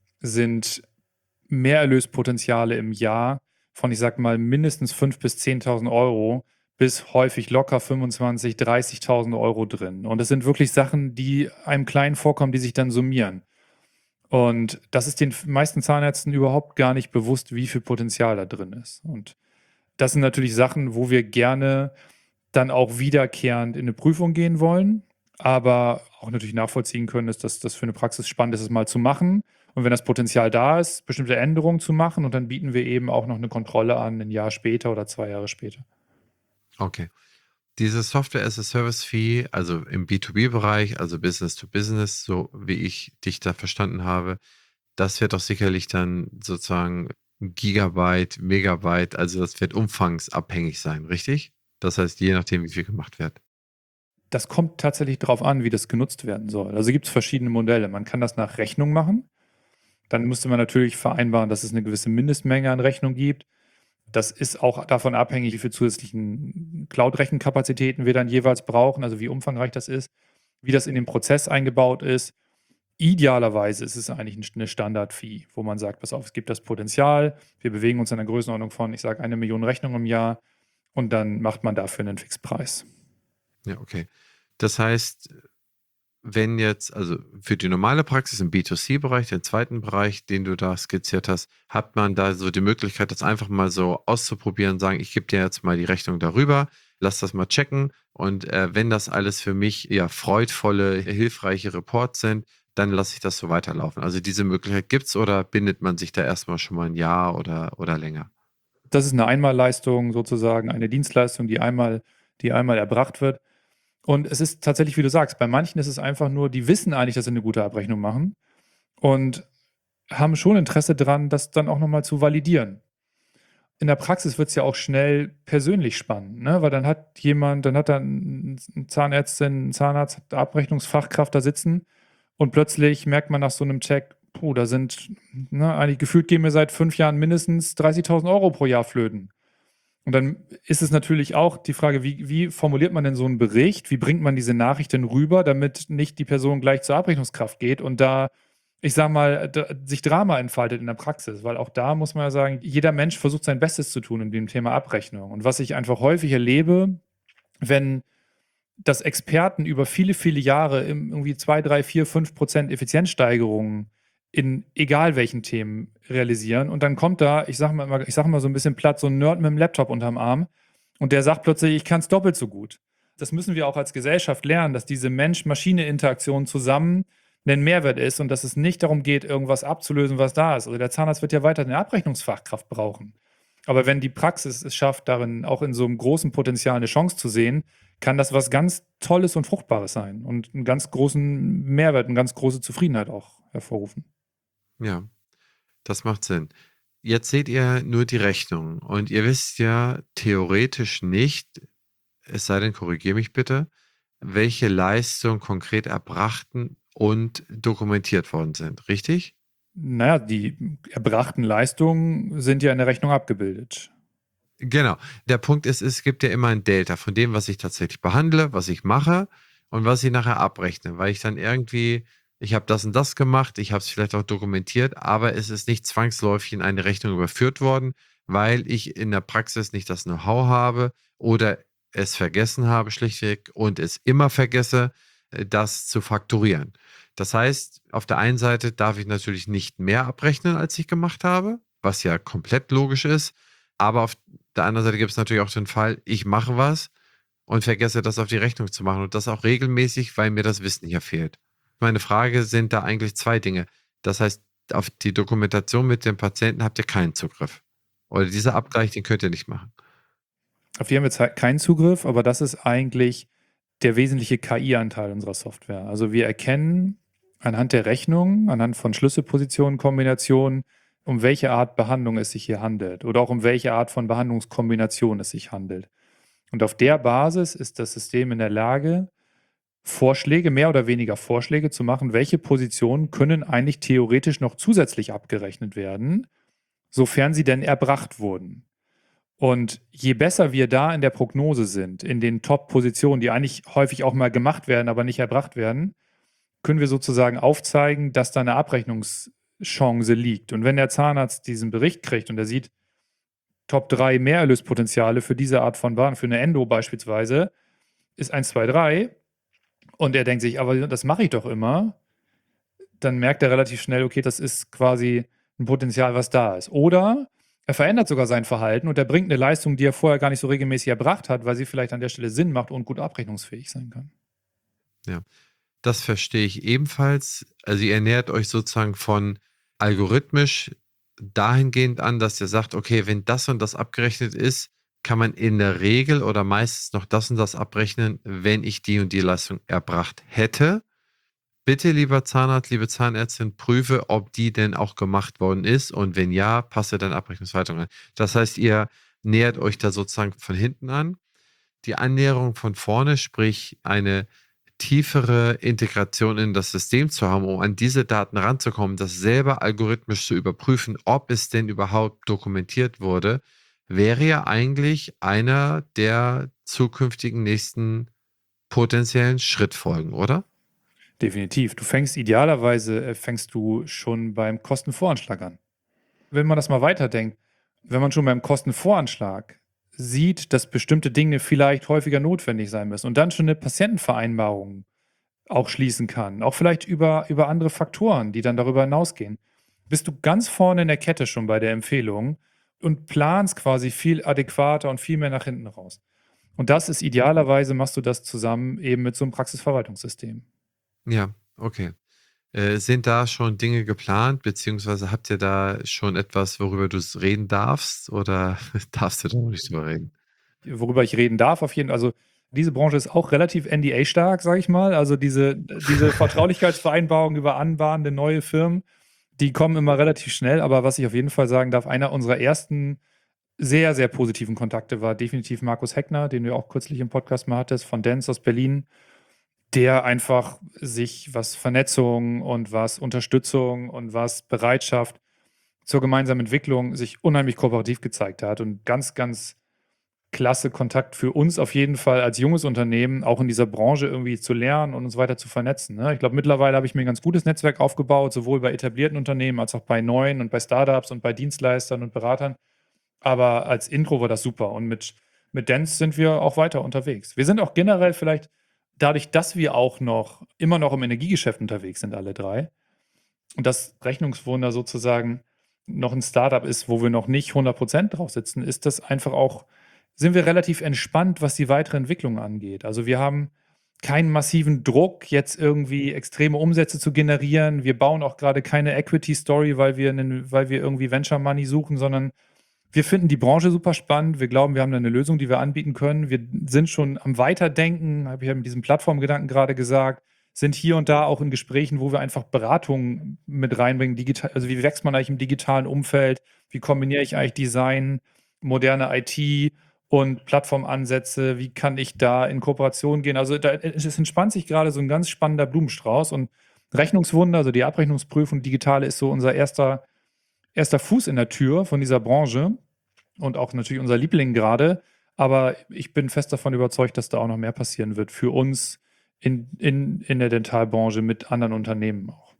sind Mehrerlöspotenziale im Jahr von, ich sag mal, mindestens fünftausend bis zehntausend Euro bis häufig locker fünfundzwanzigtausend, dreißigtausend Euro drin. Und das sind wirklich Sachen, die einem klein vorkommen, die sich dann summieren. Und das ist den meisten Zahnärzten überhaupt gar nicht bewusst, wie viel Potenzial da drin ist. Und das sind natürlich Sachen, wo wir gerne dann auch wiederkehrend in eine Prüfung gehen wollen, aber auch natürlich nachvollziehen können, ist, dass das für eine Praxis spannend ist, es mal zu machen. Und wenn das Potenzial da ist, bestimmte Änderungen zu machen, und dann bieten wir eben auch noch eine Kontrolle an, ein Jahr später oder zwei Jahre später. Okay. Diese Software-as-a-Service-Fee, also im B zwei B-Bereich, also Business to Business, so wie ich dich da verstanden habe, das wird doch sicherlich dann sozusagen Gigabyte, Megabyte, also das wird umfangsabhängig sein, richtig? Das heißt, je nachdem, wie viel gemacht wird. Das kommt tatsächlich darauf an, wie das genutzt werden soll. Also gibt es verschiedene Modelle. Man kann das nach Rechnung machen. Dann müsste man natürlich vereinbaren, dass es eine gewisse Mindestmenge an Rechnung gibt. Das ist auch davon abhängig, wie viel zusätzlichen Cloud-Rechenkapazitäten wir dann jeweils brauchen, also wie umfangreich das ist, wie das in den Prozess eingebaut ist. Idealerweise ist es eigentlich eine Standard-Fee, wo man sagt, pass auf, es gibt das Potenzial, wir bewegen uns in einer Größenordnung von, ich sage, eine Million Rechnungen im Jahr und dann macht man dafür einen Fixpreis. Ja, okay. Das heißt, wenn jetzt, also für die normale Praxis im B zwei C-Bereich, den zweiten Bereich, den du da skizziert hast, hat man da so die Möglichkeit, das einfach mal so auszuprobieren, sagen, ich gebe dir jetzt mal die Rechnung darüber, lass das mal checken und äh, wenn das alles für mich ja freudvolle, hilfreiche Reports sind, dann lasse ich das so weiterlaufen. Also diese Möglichkeit gibt es oder bindet man sich da erstmal schon mal ein Jahr oder, oder länger? Das ist eine Einmalleistung sozusagen, eine Dienstleistung, die einmal, die einmal erbracht wird. Und es ist tatsächlich, wie du sagst, bei manchen ist es einfach nur, die wissen eigentlich, dass sie eine gute Abrechnung machen und haben schon Interesse dran, das dann auch nochmal zu validieren. In der Praxis wird es ja auch schnell persönlich spannend, ne? Weil dann hat jemand, dann hat da eine Zahnärztin, ein Zahnarzt, eine Abrechnungsfachkraft da sitzen und plötzlich merkt man nach so einem Check, puh, da sind, ne, eigentlich gefühlt gehen mir seit fünf Jahren mindestens dreißigtausend Euro pro Jahr flöten. Und dann ist es natürlich auch die Frage, wie, wie formuliert man denn so einen Bericht? Wie bringt man diese Nachricht denn rüber, damit nicht die Person gleich zur Abrechnungskraft geht und da, ich sag mal, da, sich Drama entfaltet in der Praxis? Weil auch da muss man ja sagen, jeder Mensch versucht sein Bestes zu tun in dem Thema Abrechnung. Und was ich einfach häufig erlebe, wenn das Experten über viele, viele Jahre irgendwie zwei, drei, vier, fünf Prozent Effizienzsteigerungen in egal welchen Themen realisieren. Und dann kommt da, ich sage mal, ich sag mal so ein bisschen platt, so ein Nerd mit dem Laptop unterm Arm und der sagt plötzlich, ich kann es doppelt so gut. Das müssen wir auch als Gesellschaft lernen, dass diese Mensch-Maschine-Interaktion zusammen ein Mehrwert ist und dass es nicht darum geht, irgendwas abzulösen, was da ist. Also der Zahnarzt wird ja weiter eine Abrechnungsfachkraft brauchen. Aber wenn die Praxis es schafft, darin auch in so einem großen Potenzial eine Chance zu sehen, kann das was ganz Tolles und Fruchtbares sein und einen ganz großen Mehrwert, eine ganz große Zufriedenheit auch hervorrufen. Ja, das macht Sinn. Jetzt seht ihr nur die Rechnung und ihr wisst ja theoretisch nicht, es sei denn, korrigiere mich bitte, welche Leistungen konkret erbrachten und dokumentiert worden sind, richtig? Naja, die erbrachten Leistungen sind ja in der Rechnung abgebildet. Genau. Der Punkt ist, es gibt ja immer ein Delta von dem, was ich tatsächlich behandle, was ich mache und was ich nachher abrechne, weil ich dann irgendwie, ich habe das und das gemacht, ich habe es vielleicht auch dokumentiert, aber es ist nicht zwangsläufig in eine Rechnung überführt worden, weil ich in der Praxis nicht das Know-how habe oder es vergessen habe schlichtweg und es immer vergesse, äh, das zu fakturieren. Das heißt, auf der einen Seite darf ich natürlich nicht mehr abrechnen, als ich gemacht habe, was ja komplett logisch ist, aber auf der anderen Seite gibt es natürlich auch den Fall, ich mache was und vergesse das auf die Rechnung zu machen und das auch regelmäßig, weil mir das Wissen hier fehlt. Meine Frage sind da eigentlich zwei Dinge. Das heißt, auf die Dokumentation mit dem Patienten habt ihr keinen Zugriff. Oder dieser Abgleich, den könnt ihr nicht machen. Auf die haben wir jetzt keinen Zugriff, aber das ist eigentlich der wesentliche K I-Anteil unserer Software. Also wir erkennen anhand der Rechnung, anhand von Schlüsselpositionen, Kombinationen, um welche Art Behandlung es sich hier handelt oder auch um welche Art von Behandlungskombination es sich handelt. Und auf der Basis ist das System in der Lage, Vorschläge, mehr oder weniger Vorschläge zu machen, welche Positionen können eigentlich theoretisch noch zusätzlich abgerechnet werden, sofern sie denn erbracht wurden. Und je besser wir da in der Prognose sind, in den Top-Positionen, die eigentlich häufig auch mal gemacht werden, aber nicht erbracht werden, können wir sozusagen aufzeigen, dass da eine Abrechnungschance liegt. Und wenn der Zahnarzt diesen Bericht kriegt und er sieht Top drei Mehrerlöspotenziale für diese Art von Waren, für eine Endo beispielsweise, ist eins, zwei, drei und er denkt sich, aber das mache ich doch immer, dann merkt er relativ schnell, okay, das ist quasi ein Potenzial, was da ist. Oder er verändert sogar sein Verhalten und er bringt eine Leistung, die er vorher gar nicht so regelmäßig erbracht hat, weil sie vielleicht an der Stelle Sinn macht und gut abrechnungsfähig sein kann. Ja, das verstehe ich ebenfalls. Also ihr ernährt euch sozusagen von algorithmisch dahingehend an, dass ihr sagt, okay, wenn das und das abgerechnet ist, kann man in der Regel oder meistens noch das und das abrechnen, wenn ich die und die Leistung erbracht hätte. Bitte, lieber Zahnarzt, liebe Zahnärztin, prüfe, ob die denn auch gemacht worden ist und wenn ja, passe deine Abrechnungshaltung an. Das heißt, ihr nähert euch da sozusagen von hinten an. Die Annäherung von vorne, sprich eine tiefere Integration in das System zu haben, um an diese Daten ranzukommen, das selber algorithmisch zu überprüfen, ob es denn überhaupt dokumentiert wurde, wäre ja eigentlich einer der zukünftigen nächsten potenziellen Schrittfolgen, oder? Definitiv. Du fängst idealerweise, äh, fängst du schon beim Kostenvoranschlag an. Wenn man das mal weiterdenkt, wenn man schon beim Kostenvoranschlag sieht, dass bestimmte Dinge vielleicht häufiger notwendig sein müssen und dann schon eine Patientenvereinbarung auch schließen kann, auch vielleicht über, über andere Faktoren, die dann darüber hinausgehen, bist du ganz vorne in der Kette schon bei der Empfehlung und planst quasi viel adäquater und viel mehr nach hinten raus. Und das ist idealerweise, machst du das zusammen eben mit so einem Praxisverwaltungssystem. Ja, okay. Äh, sind da schon Dinge geplant, beziehungsweise habt ihr da schon etwas, worüber du reden darfst, oder darfst du da noch nicht drüber reden? Worüber ich reden darf auf jeden Fall. Also, diese Branche ist auch relativ N D A-stark, sage ich mal. Also, diese diese Vertraulichkeitsvereinbarungen über anbahnende neue Firmen, die kommen immer relativ schnell. Aber was ich auf jeden Fall sagen darf, einer unserer ersten sehr, sehr positiven Kontakte war definitiv Markus Heckner, den du auch kürzlich im Podcast mal hattest, von Dentz aus Berlin, der einfach sich, was Vernetzung und was Unterstützung und was Bereitschaft zur gemeinsamen Entwicklung sich unheimlich kooperativ gezeigt hat und ganz, ganz klasse Kontakt für uns auf jeden Fall als junges Unternehmen, auch in dieser Branche irgendwie zu lernen und uns weiter zu vernetzen, ne? Ich glaube, mittlerweile habe ich mir ein ganz gutes Netzwerk aufgebaut, sowohl bei etablierten Unternehmen als auch bei neuen und bei Startups und bei Dienstleistern und Beratern. Aber als Intro war das super und mit mit Dance sind wir auch weiter unterwegs. Wir sind auch generell vielleicht dadurch, dass wir auch noch immer noch im Energiegeschäft unterwegs sind, alle drei und das Rechnungswunder sozusagen noch ein Startup ist, wo wir noch nicht hundert Prozent drauf sitzen, ist das einfach auch sind wir relativ entspannt, was die weitere Entwicklung angeht. Also, wir haben keinen massiven Druck, jetzt irgendwie extreme Umsätze zu generieren. Wir bauen auch gerade keine Equity Story, weil wir 'nen weil wir irgendwie Venture Money suchen, sondern wir finden die Branche super spannend. Wir glauben, wir haben da 'ne Lösung, die wir anbieten können. Wir sind schon am Weiterdenken, habe ich ja mit diesem Plattformgedanken gerade gesagt, sind hier und da auch in Gesprächen, wo wir einfach Beratung mit reinbringen, digital also, wie wächst man eigentlich im digitalen Umfeld? Wie kombiniere ich eigentlich Design, moderne I T und Plattformansätze? Wie kann ich da in Kooperation gehen? Also, da es es entspannt sich gerade so 'n ganz spannender Blumenstrauß und Rechnungswunder, also, die Abrechnungsprüfung digitale ist so unser erster erster Fuß in der Tür von dieser Branche und auch natürlich unser Liebling gerade. Aber ich bin fest davon überzeugt, dass da auch noch mehr passieren wird für uns in in in der Dentalbranche mit anderen Unternehmen auch.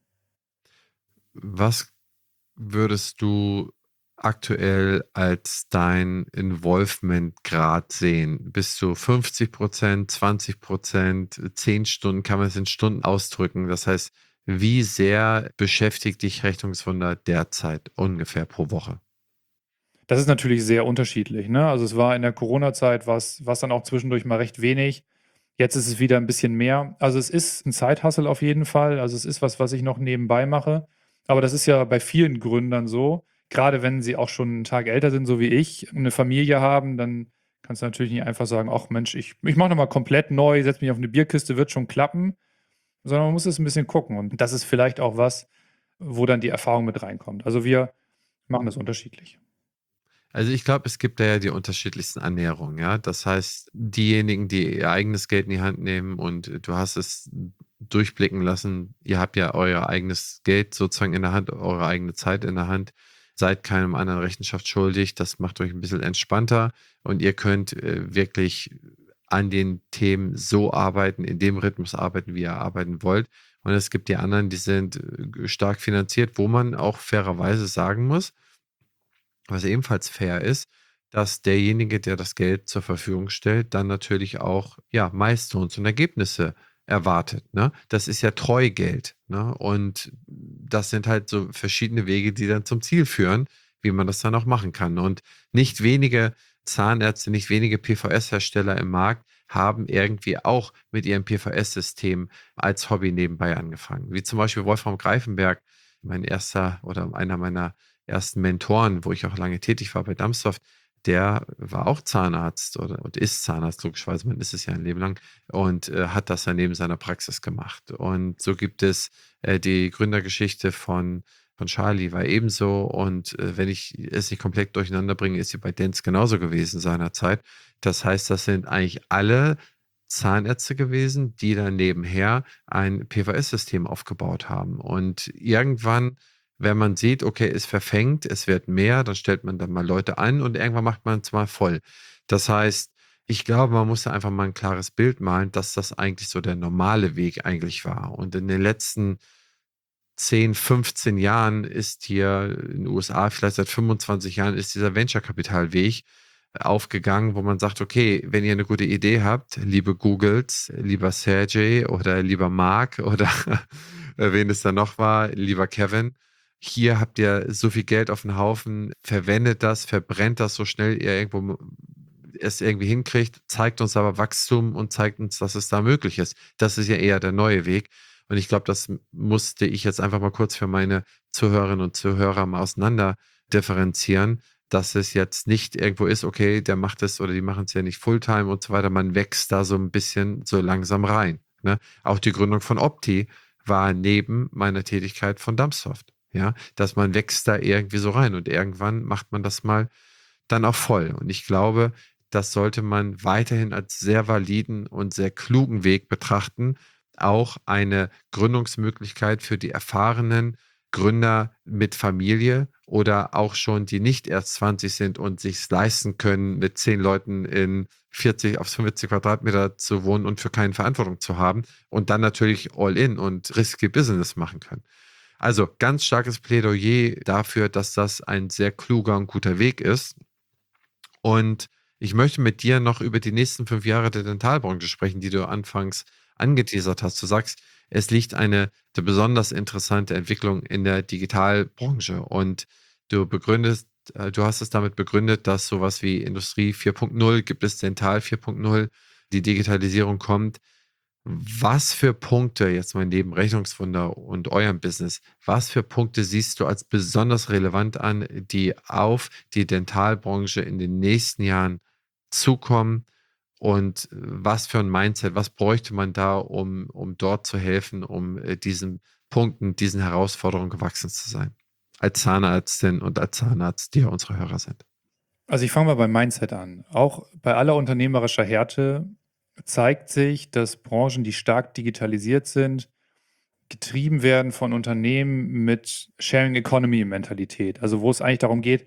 Was würdest du aktuell als dein Involvement-Grad sehen? Bist du fünfzig Prozent, zwanzig Prozent, zehn Stunden? Kann man es in Stunden ausdrücken? Das heißt, wie sehr beschäftigt dich Rechnungswunder derzeit ungefähr pro Woche? Das ist natürlich sehr unterschiedlich, ne? Also, es war in der Corona-Zeit war's war's dann auch zwischendurch mal recht wenig. Jetzt ist es wieder ein bisschen mehr. Also, es ist ein Side-Hustle auf jeden Fall. Also, es ist was, was ich noch nebenbei mache. Aber das ist ja bei vielen Gründern so. Gerade wenn sie auch schon 'n Tag älter sind, so wie ich, eine Familie haben, dann kannst du natürlich nicht einfach sagen: „Ach Mensch, ich ich mache noch mal komplett neu, setze mich auf eine Bierkiste, wird schon klappen.“ Sondern man muss es ein bisschen gucken. Und das ist vielleicht auch was, wo dann die Erfahrung mit reinkommt. Also, wir machen das unterschiedlich. Also ich glaube, es gibt da ja die unterschiedlichsten Annäherungen, ja. Das heißt, diejenigen, die ihr eigenes Geld in die Hand nehmen und du hast es durchblicken lassen, ihr habt ja euer eigenes Geld sozusagen in der Hand, eure eigene Zeit in der Hand, seid keinem anderen Rechenschaft schuldig, das macht euch ein bisschen entspannter und ihr könnt äh, wirklich an den Themen so arbeiten, in dem Rhythmus arbeiten, wie ihr arbeiten wollt. Und es gibt die anderen, die sind äh, stark finanziert, wo man auch fairerweise sagen muss, was ebenfalls fair ist, dass derjenige, der das Geld zur Verfügung stellt, dann natürlich auch, ja, Milestones und Ergebnisse erwartet, ne? Das ist ja Treugeld, ne? Und das sind halt so verschiedene Wege, die dann zum Ziel führen, wie man das dann auch machen kann. Und nicht wenige Zahnärzte, nicht wenige P V S-Hersteller im Markt haben irgendwie auch mit ihrem P V S-System als Hobby nebenbei angefangen. Wie zum Beispiel Wolfram Greifenberg, mein erster oder einer meiner ersten Mentoren, wo ich auch lange tätig war bei Dumpsoft, der war auch Zahnarzt oder und ist Zahnarzt, logischerweise, man ist es ja ein Leben lang und äh, hat das dann neben seiner Praxis gemacht. Und so gibt es äh, die Gründergeschichte von, von Charlie war ebenso. Und äh, wenn ich es nicht komplett durcheinander bringe, ist sie bei Dentz genauso gewesen seinerzeit. Das heißt, das sind eigentlich alle Zahnärzte gewesen, die dann nebenher ein P V S-System aufgebaut haben. Und irgendwann, wenn man sieht, okay, es verfängt, es wird mehr, dann stellt man dann mal Leute an und irgendwann macht man es mal voll. Das heißt, ich glaube, man muss da einfach mal ein klares Bild malen, dass das eigentlich so der normale Weg eigentlich war. Und in den letzten zehn, fünfzehn Jahren ist hier in den U S A, vielleicht seit fünfundzwanzig Jahren, ist dieser Venture-Kapital-Weg aufgegangen, wo man sagt, okay, wenn ihr eine gute Idee habt, liebe Googles, lieber Sergey oder lieber Mark oder wen es da noch war, lieber Kevin, hier habt ihr so viel Geld auf den Haufen, verwendet das, verbrennt das so schnell ihr irgendwo es irgendwie hinkriegt, zeigt uns aber Wachstum und zeigt uns, dass es da möglich ist. Das ist ja eher der neue Weg. Und ich glaube, das musste ich jetzt einfach mal kurz für meine Zuhörerinnen und Zuhörer mal auseinander differenzieren, dass es jetzt nicht irgendwo ist, okay, der macht es oder die machen es ja nicht Fulltime und so weiter. Man wächst da so ein bisschen so langsam rein. Ne? Auch die Gründung von Opti war neben meiner Tätigkeit von Dumpsoft. Ja, dass man wächst da irgendwie so rein und irgendwann macht man das mal dann auch voll. Und ich glaube, das sollte man weiterhin als sehr validen und sehr klugen Weg betrachten. Auch eine Gründungsmöglichkeit für die erfahrenen Gründer mit Familie oder auch schon, die nicht erst zwanzig sind und sich leisten können, mit zehn Leuten in vierzig auf fünfzig Quadratmeter zu wohnen und für keine Verantwortung zu haben und dann natürlich All-in und Risky Business machen können. Also ganz starkes Plädoyer dafür, dass das ein sehr kluger und guter Weg ist. Und ich möchte mit dir noch über die nächsten fünf Jahre der Dentalbranche sprechen, die du anfangs angeteasert hast. Du sagst, es liegt eine, eine besonders interessante Entwicklung in der Digitalbranche und du begründest, äh, du hast es damit begründet, dass sowas wie Industrie vier Punkt null, gibt es Dental vier Punkt null, die Digitalisierung kommt. Was für Punkte, jetzt mal neben Rechnungswunder und eurem Business, was für Punkte siehst du als besonders relevant an, die auf die Dentalbranche in den nächsten Jahren zukommen? Und was für ein Mindset, was bräuchte man da, um, um dort zu helfen, um äh, diesen Punkten, diesen Herausforderungen gewachsen zu sein? Als Zahnärztin und als Zahnarzt, die ja unsere Hörer sind. Also ich fange mal beim Mindset an. Auch bei aller unternehmerischer Härte zeigt sich, dass Branchen, die stark digitalisiert sind, getrieben werden von Unternehmen mit Sharing Economy Mentalität. Also wo es eigentlich darum geht,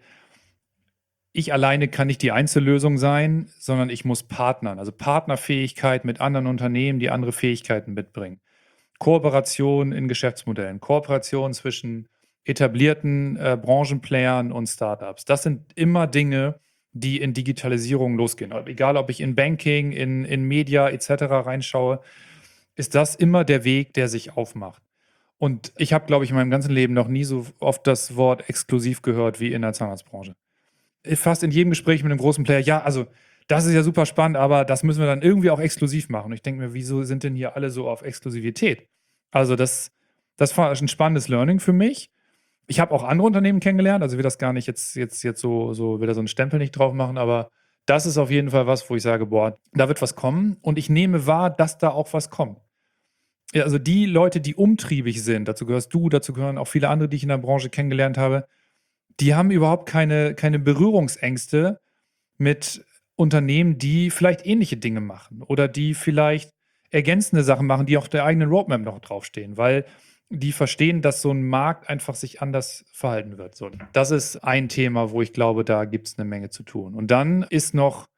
ich alleine kann nicht die Einzellösung sein, sondern ich muss partnern. Also Partnerfähigkeit mit anderen Unternehmen, die andere Fähigkeiten mitbringen. Kooperation in Geschäftsmodellen, Kooperation zwischen etablierten äh, Branchenplayern und Startups. Das sind immer Dinge, die in Digitalisierung losgehen. Egal, ob ich in Banking, in, in Media et cetera reinschaue, ist das immer der Weg, der sich aufmacht. Und ich habe, glaube ich, in meinem ganzen Leben noch nie so oft das Wort exklusiv gehört wie in der Zahnarztbranche. Fast in jedem Gespräch mit einem großen Player, ja, also das ist ja super spannend, aber das müssen wir dann irgendwie auch exklusiv machen. Und ich denke mir, wieso sind denn hier alle so auf Exklusivität? Also das, das war ein spannendes Learning für mich. Ich habe auch andere Unternehmen kennengelernt, also will das gar nicht jetzt, jetzt, jetzt so, so, will da so einen Stempel nicht drauf machen, aber das ist auf jeden Fall was, wo ich sage, boah, da wird was kommen und ich nehme wahr, dass da auch was kommt. Ja, also die Leute, die umtriebig sind, dazu gehörst du, dazu gehören auch viele andere, die ich in der Branche kennengelernt habe, die haben überhaupt keine, keine Berührungsängste mit Unternehmen, die vielleicht ähnliche Dinge machen oder die vielleicht ergänzende Sachen machen, die auf der eigenen Roadmap noch draufstehen, weil die verstehen, dass so ein Markt einfach sich anders verhalten wird. So, das ist ein Thema, wo ich glaube, da gibt es eine Menge zu tun. Und dann ist noch,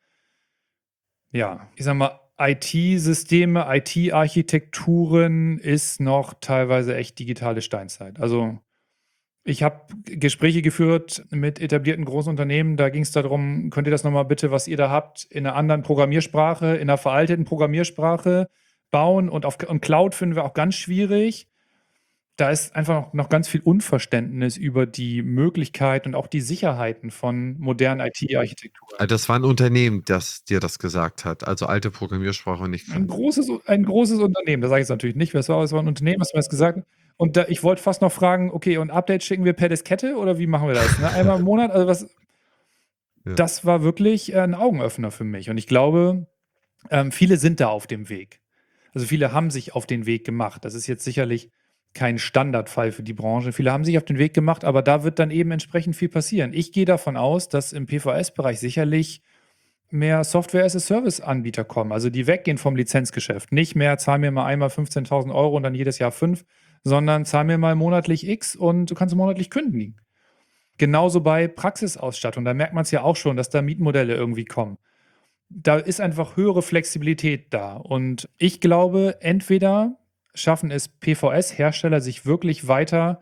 ja, ich sag mal, I T-Systeme, I T-Architekturen ist noch teilweise echt digitale Steinzeit. Also ich habe Gespräche geführt mit etablierten großen Unternehmen, da ging es darum, könnt ihr das nochmal bitte, was ihr da habt, in einer anderen Programmiersprache, in einer veralteten Programmiersprache bauen und auf und Cloud finden wir auch ganz schwierig. Da ist einfach noch, noch ganz viel Unverständnis über die Möglichkeit und auch die Sicherheiten von modernen I T-Architekturen. Also das war ein Unternehmen, das dir das gesagt hat, also alte Programmiersprache und nicht. Ein großes, ein großes Unternehmen, das sage ich jetzt natürlich nicht, es war, es war ein Unternehmen, was mir das gesagt hat. Und da, ich wollte fast noch fragen, okay, und Updates schicken wir per Diskette oder wie machen wir das? Ne? Einmal im Monat? Also was? Ja. das war wirklich äh, ein Augenöffner für mich. Und ich glaube, ähm, viele sind da auf dem Weg. Also viele haben sich auf den Weg gemacht. Das ist jetzt sicherlich kein Standardfall für die Branche. Viele haben sich auf den Weg gemacht, aber da wird dann eben entsprechend viel passieren. Ich gehe davon aus, dass im P V S-Bereich sicherlich mehr Software-as-a-Service-Anbieter kommen, also die weggehen vom Lizenzgeschäft. Nicht mehr, zahl mir mal einmal fünfzehntausend Euro und dann jedes Jahr fünf, sondern zahl mir mal monatlich X und du kannst monatlich kündigen. Genauso bei Praxisausstattung, da merkt man es ja auch schon, dass da Mietmodelle irgendwie kommen. Da ist einfach höhere Flexibilität da. Und ich glaube, entweder schaffen es P V S-Hersteller, sich wirklich weiter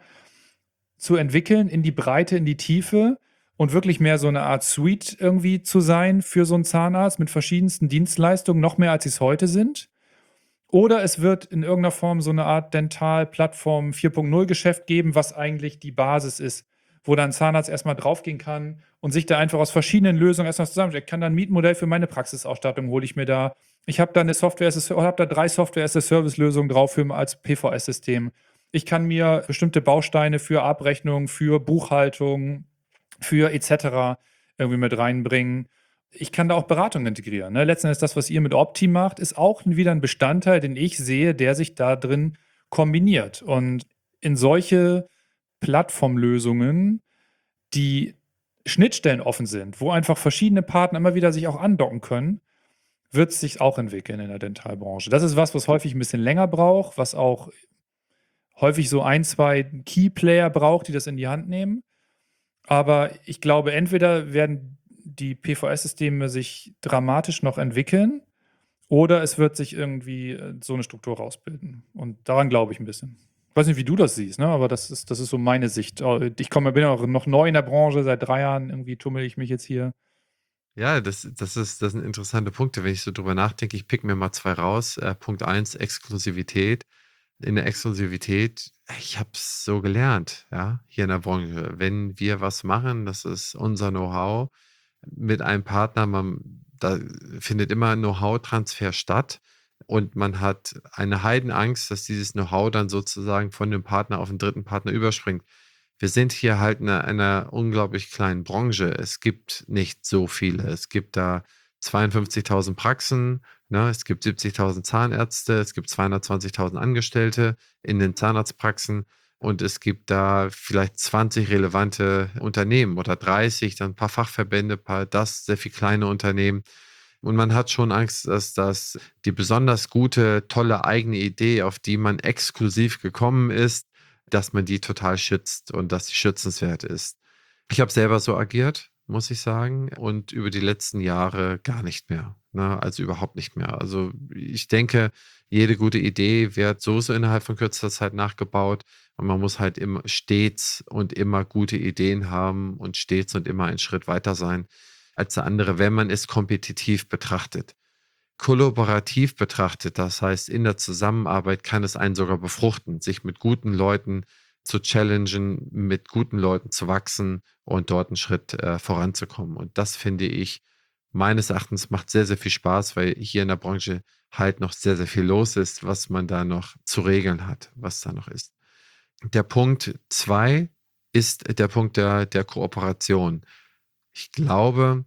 zu entwickeln, in die Breite, in die Tiefe und wirklich mehr so eine Art Suite irgendwie zu sein für so einen Zahnarzt mit verschiedensten Dienstleistungen, noch mehr als sie es heute sind. Oder es wird in irgendeiner Form so eine Art Dental-Plattform vier Punkt null-Geschäft geben, was eigentlich die Basis ist, wo dann ein Zahnarzt erstmal draufgehen kann und sich da einfach aus verschiedenen Lösungen erstmal zusammenstellen. Ich kann da ein Mietmodell für meine Praxisausstattung, hole ich mir da. Ich habe da eine Software, habe da drei Software-as-a-Service-Lösungen drauf für als P V S-System. Ich kann mir bestimmte Bausteine für Abrechnung, für Buchhaltung, für et cetera irgendwie mit reinbringen. Ich kann da auch Beratung integrieren. Ne? Letzten Endes das, was ihr mit Opti macht, ist auch wieder ein Bestandteil, den ich sehe, der sich da drin kombiniert. Und in solche Plattformlösungen, die Schnittstellen offen sind, wo einfach verschiedene Partner immer wieder sich auch andocken können, wird es sich auch entwickeln in der Dentalbranche. Das ist was, was häufig ein bisschen länger braucht, was auch häufig so ein, zwei Key-Player braucht, die das in die Hand nehmen. Aber ich glaube, entweder werden die P V S-Systeme sich dramatisch noch entwickeln oder es wird sich irgendwie äh, so eine Struktur rausbilden. Und daran glaube ich ein bisschen. Ich weiß nicht, wie du das siehst, ne? Aber das ist, das ist so meine Sicht. Äh, Ich komme, bin auch noch neu in der Branche, seit drei Jahren irgendwie tummel ich mich jetzt hier. Ja, das, das ist, das sind interessante Punkte. Wenn ich so drüber nachdenke, ich pick mir mal zwei raus. Äh, Punkt eins, Exklusivität. In der Exklusivität, ich habe es so gelernt, ja, hier in der Branche. Wenn wir was machen, das ist unser Know-how mit einem Partner, man, da findet immer ein Know-how-Transfer statt und man hat eine Heidenangst, dass dieses Know-how dann sozusagen von dem Partner auf den dritten Partner überspringt. Wir sind hier halt in einer, einer unglaublich kleinen Branche. Es gibt nicht so viele. Es gibt da zweiundfünfzigtausend Praxen, ne? Es gibt siebzigtausend Zahnärzte, es gibt zweihundertzwanzigtausend Angestellte in den Zahnarztpraxen und es gibt da vielleicht zwanzig relevante Unternehmen oder dreißig, dann ein paar Fachverbände, ein paar das, sehr viel kleine Unternehmen. Und man hat schon Angst, dass das die besonders gute, tolle eigene Idee, auf die man exklusiv gekommen ist, dass man die total schützt und dass sie schützenswert ist. Ich habe selber so agiert, muss ich sagen, und über die letzten Jahre gar nicht mehr. Ne? Also überhaupt nicht mehr. Also ich denke, jede gute Idee wird sowieso innerhalb von kürzester Zeit nachgebaut und man muss halt immer stets und immer gute Ideen haben und stets und immer einen Schritt weiter sein als der andere, wenn man es kompetitiv betrachtet. Kollaborativ betrachtet, das heißt in der Zusammenarbeit kann es einen sogar befruchten, sich mit guten Leuten zu challengen, mit guten Leuten zu wachsen und dort einen Schritt äh, voranzukommen. Und das finde ich meines Erachtens macht sehr, sehr viel Spaß, weil hier in der Branche halt noch sehr, sehr viel los ist, was man da noch zu regeln hat, was da noch ist. Der Punkt zwei ist der Punkt der, der Kooperation. Ich glaube,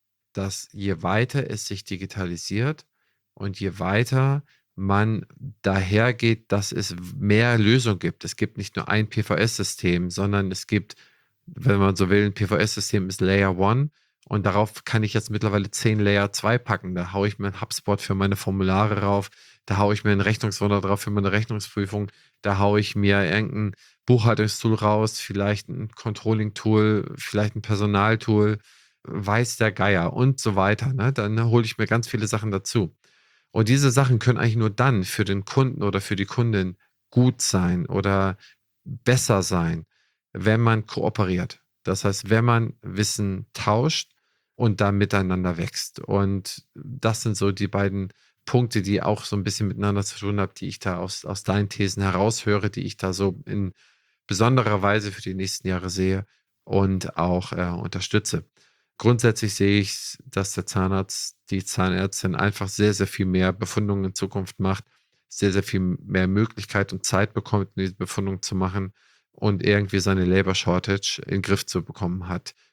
dass je weiter es sich digitalisiert und je weiter man dahergeht, dass es mehr Lösungen gibt. Es gibt nicht nur ein P V S-System, sondern es gibt, wenn man so will, ein P V S-System ist Layer eins und darauf kann ich jetzt mittlerweile zehn Layer zwei packen. Da haue ich mir ein HubSpot für meine Formulare rauf, da haue ich mir ein Rechnungswunder drauf für meine Rechnungsprüfung, da haue ich mir irgendein Buchhaltungstool raus, vielleicht ein Controlling-Tool, vielleicht ein Personaltool, weiß der Geier und so weiter. Ne? Dann hole ich mir ganz viele Sachen dazu. Und diese Sachen können eigentlich nur dann für den Kunden oder für die Kundin gut sein oder besser sein, wenn man kooperiert. Das heißt, wenn man Wissen tauscht und da miteinander wächst. Und das sind so die beiden Punkte, die auch so ein bisschen miteinander zu tun haben, die ich da aus, aus deinen Thesen heraushöre, die ich da so in besonderer Weise für die nächsten Jahre sehe und auch äh, unterstütze. Grundsätzlich sehe ich, dass der Zahnarzt, die Zahnärztin einfach sehr, sehr viel mehr Befundungen in Zukunft macht, sehr, sehr viel mehr Möglichkeit und Zeit bekommt, diese Befundung zu machen und irgendwie seine Labor Shortage in den Griff zu bekommen hat.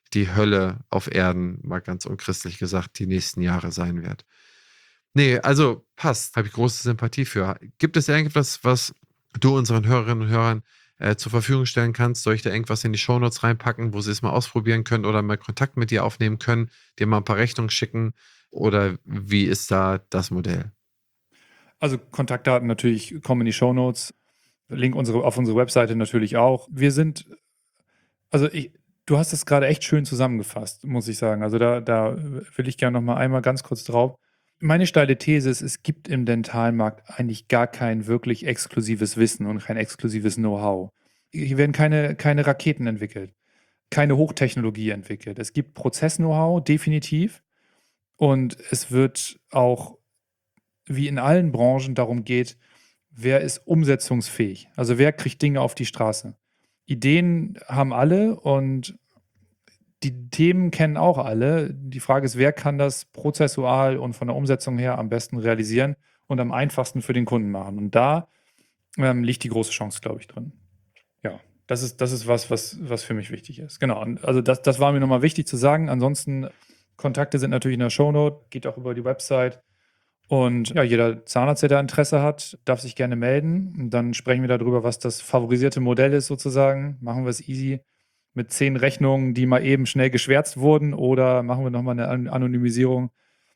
die Hölle auf Erden, mal ganz unchristlich gesagt, die nächsten Jahre sein wird. Nee, also passt. Habe ich große Sympathie für. Gibt es irgendwas, was du unseren Hörerinnen und Hörern äh, zur Verfügung stellen kannst? Soll ich da irgendwas in die Shownotes reinpacken, wo sie es mal ausprobieren können oder mal Kontakt mit dir aufnehmen können, dir mal ein paar Rechnungen schicken? Oder wie ist da das Modell? Also Kontaktdaten natürlich kommen in die Shownotes. Link unsere, auf unsere Webseite natürlich auch. Wir sind, also ich, du hast es gerade echt schön zusammengefasst, muss ich sagen. Also da, da will ich gerne noch mal einmal ganz kurz drauf. Meine steile These ist, es gibt im Dentalmarkt eigentlich gar kein wirklich exklusives Wissen und kein exklusives Know-how. Hier werden keine, keine Raketen entwickelt, keine Hochtechnologie entwickelt. Es gibt Prozess-Know-how, definitiv. Und es wird auch, wie in allen Branchen, darum geht, wer ist umsetzungsfähig? Also wer kriegt Dinge auf die Straße? Ideen haben alle und die Themen kennen auch alle. Die Frage ist, wer kann das prozessual und von der Umsetzung her am besten realisieren und am einfachsten für den Kunden machen? Und da ähm, liegt die große Chance, glaube ich, drin. Ja, das ist, das ist was, was, was für mich wichtig ist. Genau. Und also das, das war mir nochmal wichtig zu sagen. Ansonsten, Kontakte sind natürlich in der Shownote, geht auch über die Website. Und ja, jeder Zahnarzt, der da Interesse hat, darf sich gerne melden. Und dann sprechen wir darüber, was das favorisierte Modell ist sozusagen. Machen wir es easy mit zehn Rechnungen, die mal eben schnell geschwärzt wurden, oder machen wir nochmal eine An- Anonymisierung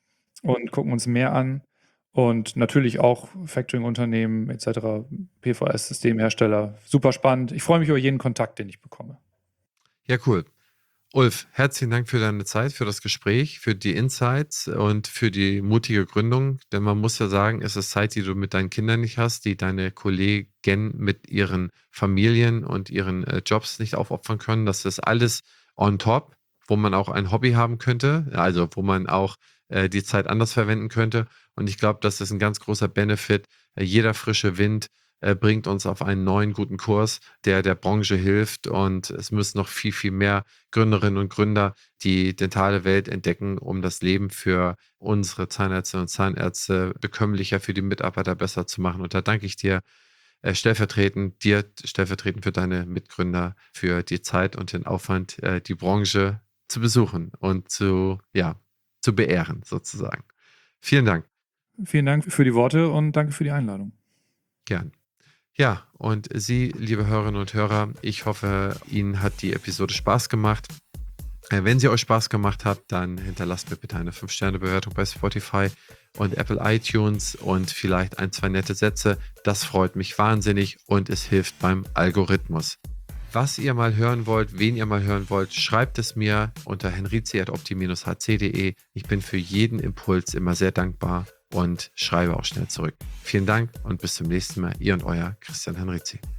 und gucken uns mehr an. Und natürlich auch Factoring-Unternehmen et cetera, P V S-Systemhersteller. Super spannend. Ich freue mich über jeden Kontakt, den ich bekomme. Ja, cool. Ulf, herzlichen Dank für deine Zeit, für das Gespräch, für die Insights und für die mutige Gründung. Denn man muss ja sagen, es ist Zeit, die du mit deinen Kindern nicht hast, die deine Kollegen mit ihren Familien und ihren äh, Jobs nicht aufopfern können. Das ist alles on top, wo man auch ein Hobby haben könnte, also wo man auch äh, die Zeit anders verwenden könnte. Und ich glaube, das ist ein ganz großer Benefit. Äh, jeder frische Wind äh, bringt uns auf einen neuen guten Kurs, der der Branche hilft. Und es müssen noch viel, viel mehr Gründerinnen und Gründer die dentale Welt entdecken, um das Leben für unsere Zahnärzte und Zahnärzte bekömmlicher, für die Mitarbeiter besser zu machen. Und da danke ich dir äh, stellvertretend, dir stellvertretend für deine Mitgründer, für die Zeit und den Aufwand, äh, die Branche zu besuchen und zu, ja, zu beehren sozusagen. Vielen Dank. Vielen Dank für die Worte und danke für die Einladung. Gern. Ja, und Sie, liebe Hörerinnen und Hörer, ich hoffe, Ihnen hat die Episode Spaß gemacht. Äh, Wenn sie euch Spaß gemacht hat, dann hinterlasst mir bitte eine fünf Sterne Bewertung bei Spotify und Apple iTunes und vielleicht ein, zwei nette Sätze. Das freut mich wahnsinnig und es hilft beim Algorithmus. Was ihr mal hören wollt, wen ihr mal hören wollt, schreibt es mir unter henrizi at opti dash h c punkt de. Ich bin für jeden Impuls immer sehr dankbar und schreibe auch schnell zurück. Vielen Dank und bis zum nächsten Mal. Ihr und euer Christian Henrizi.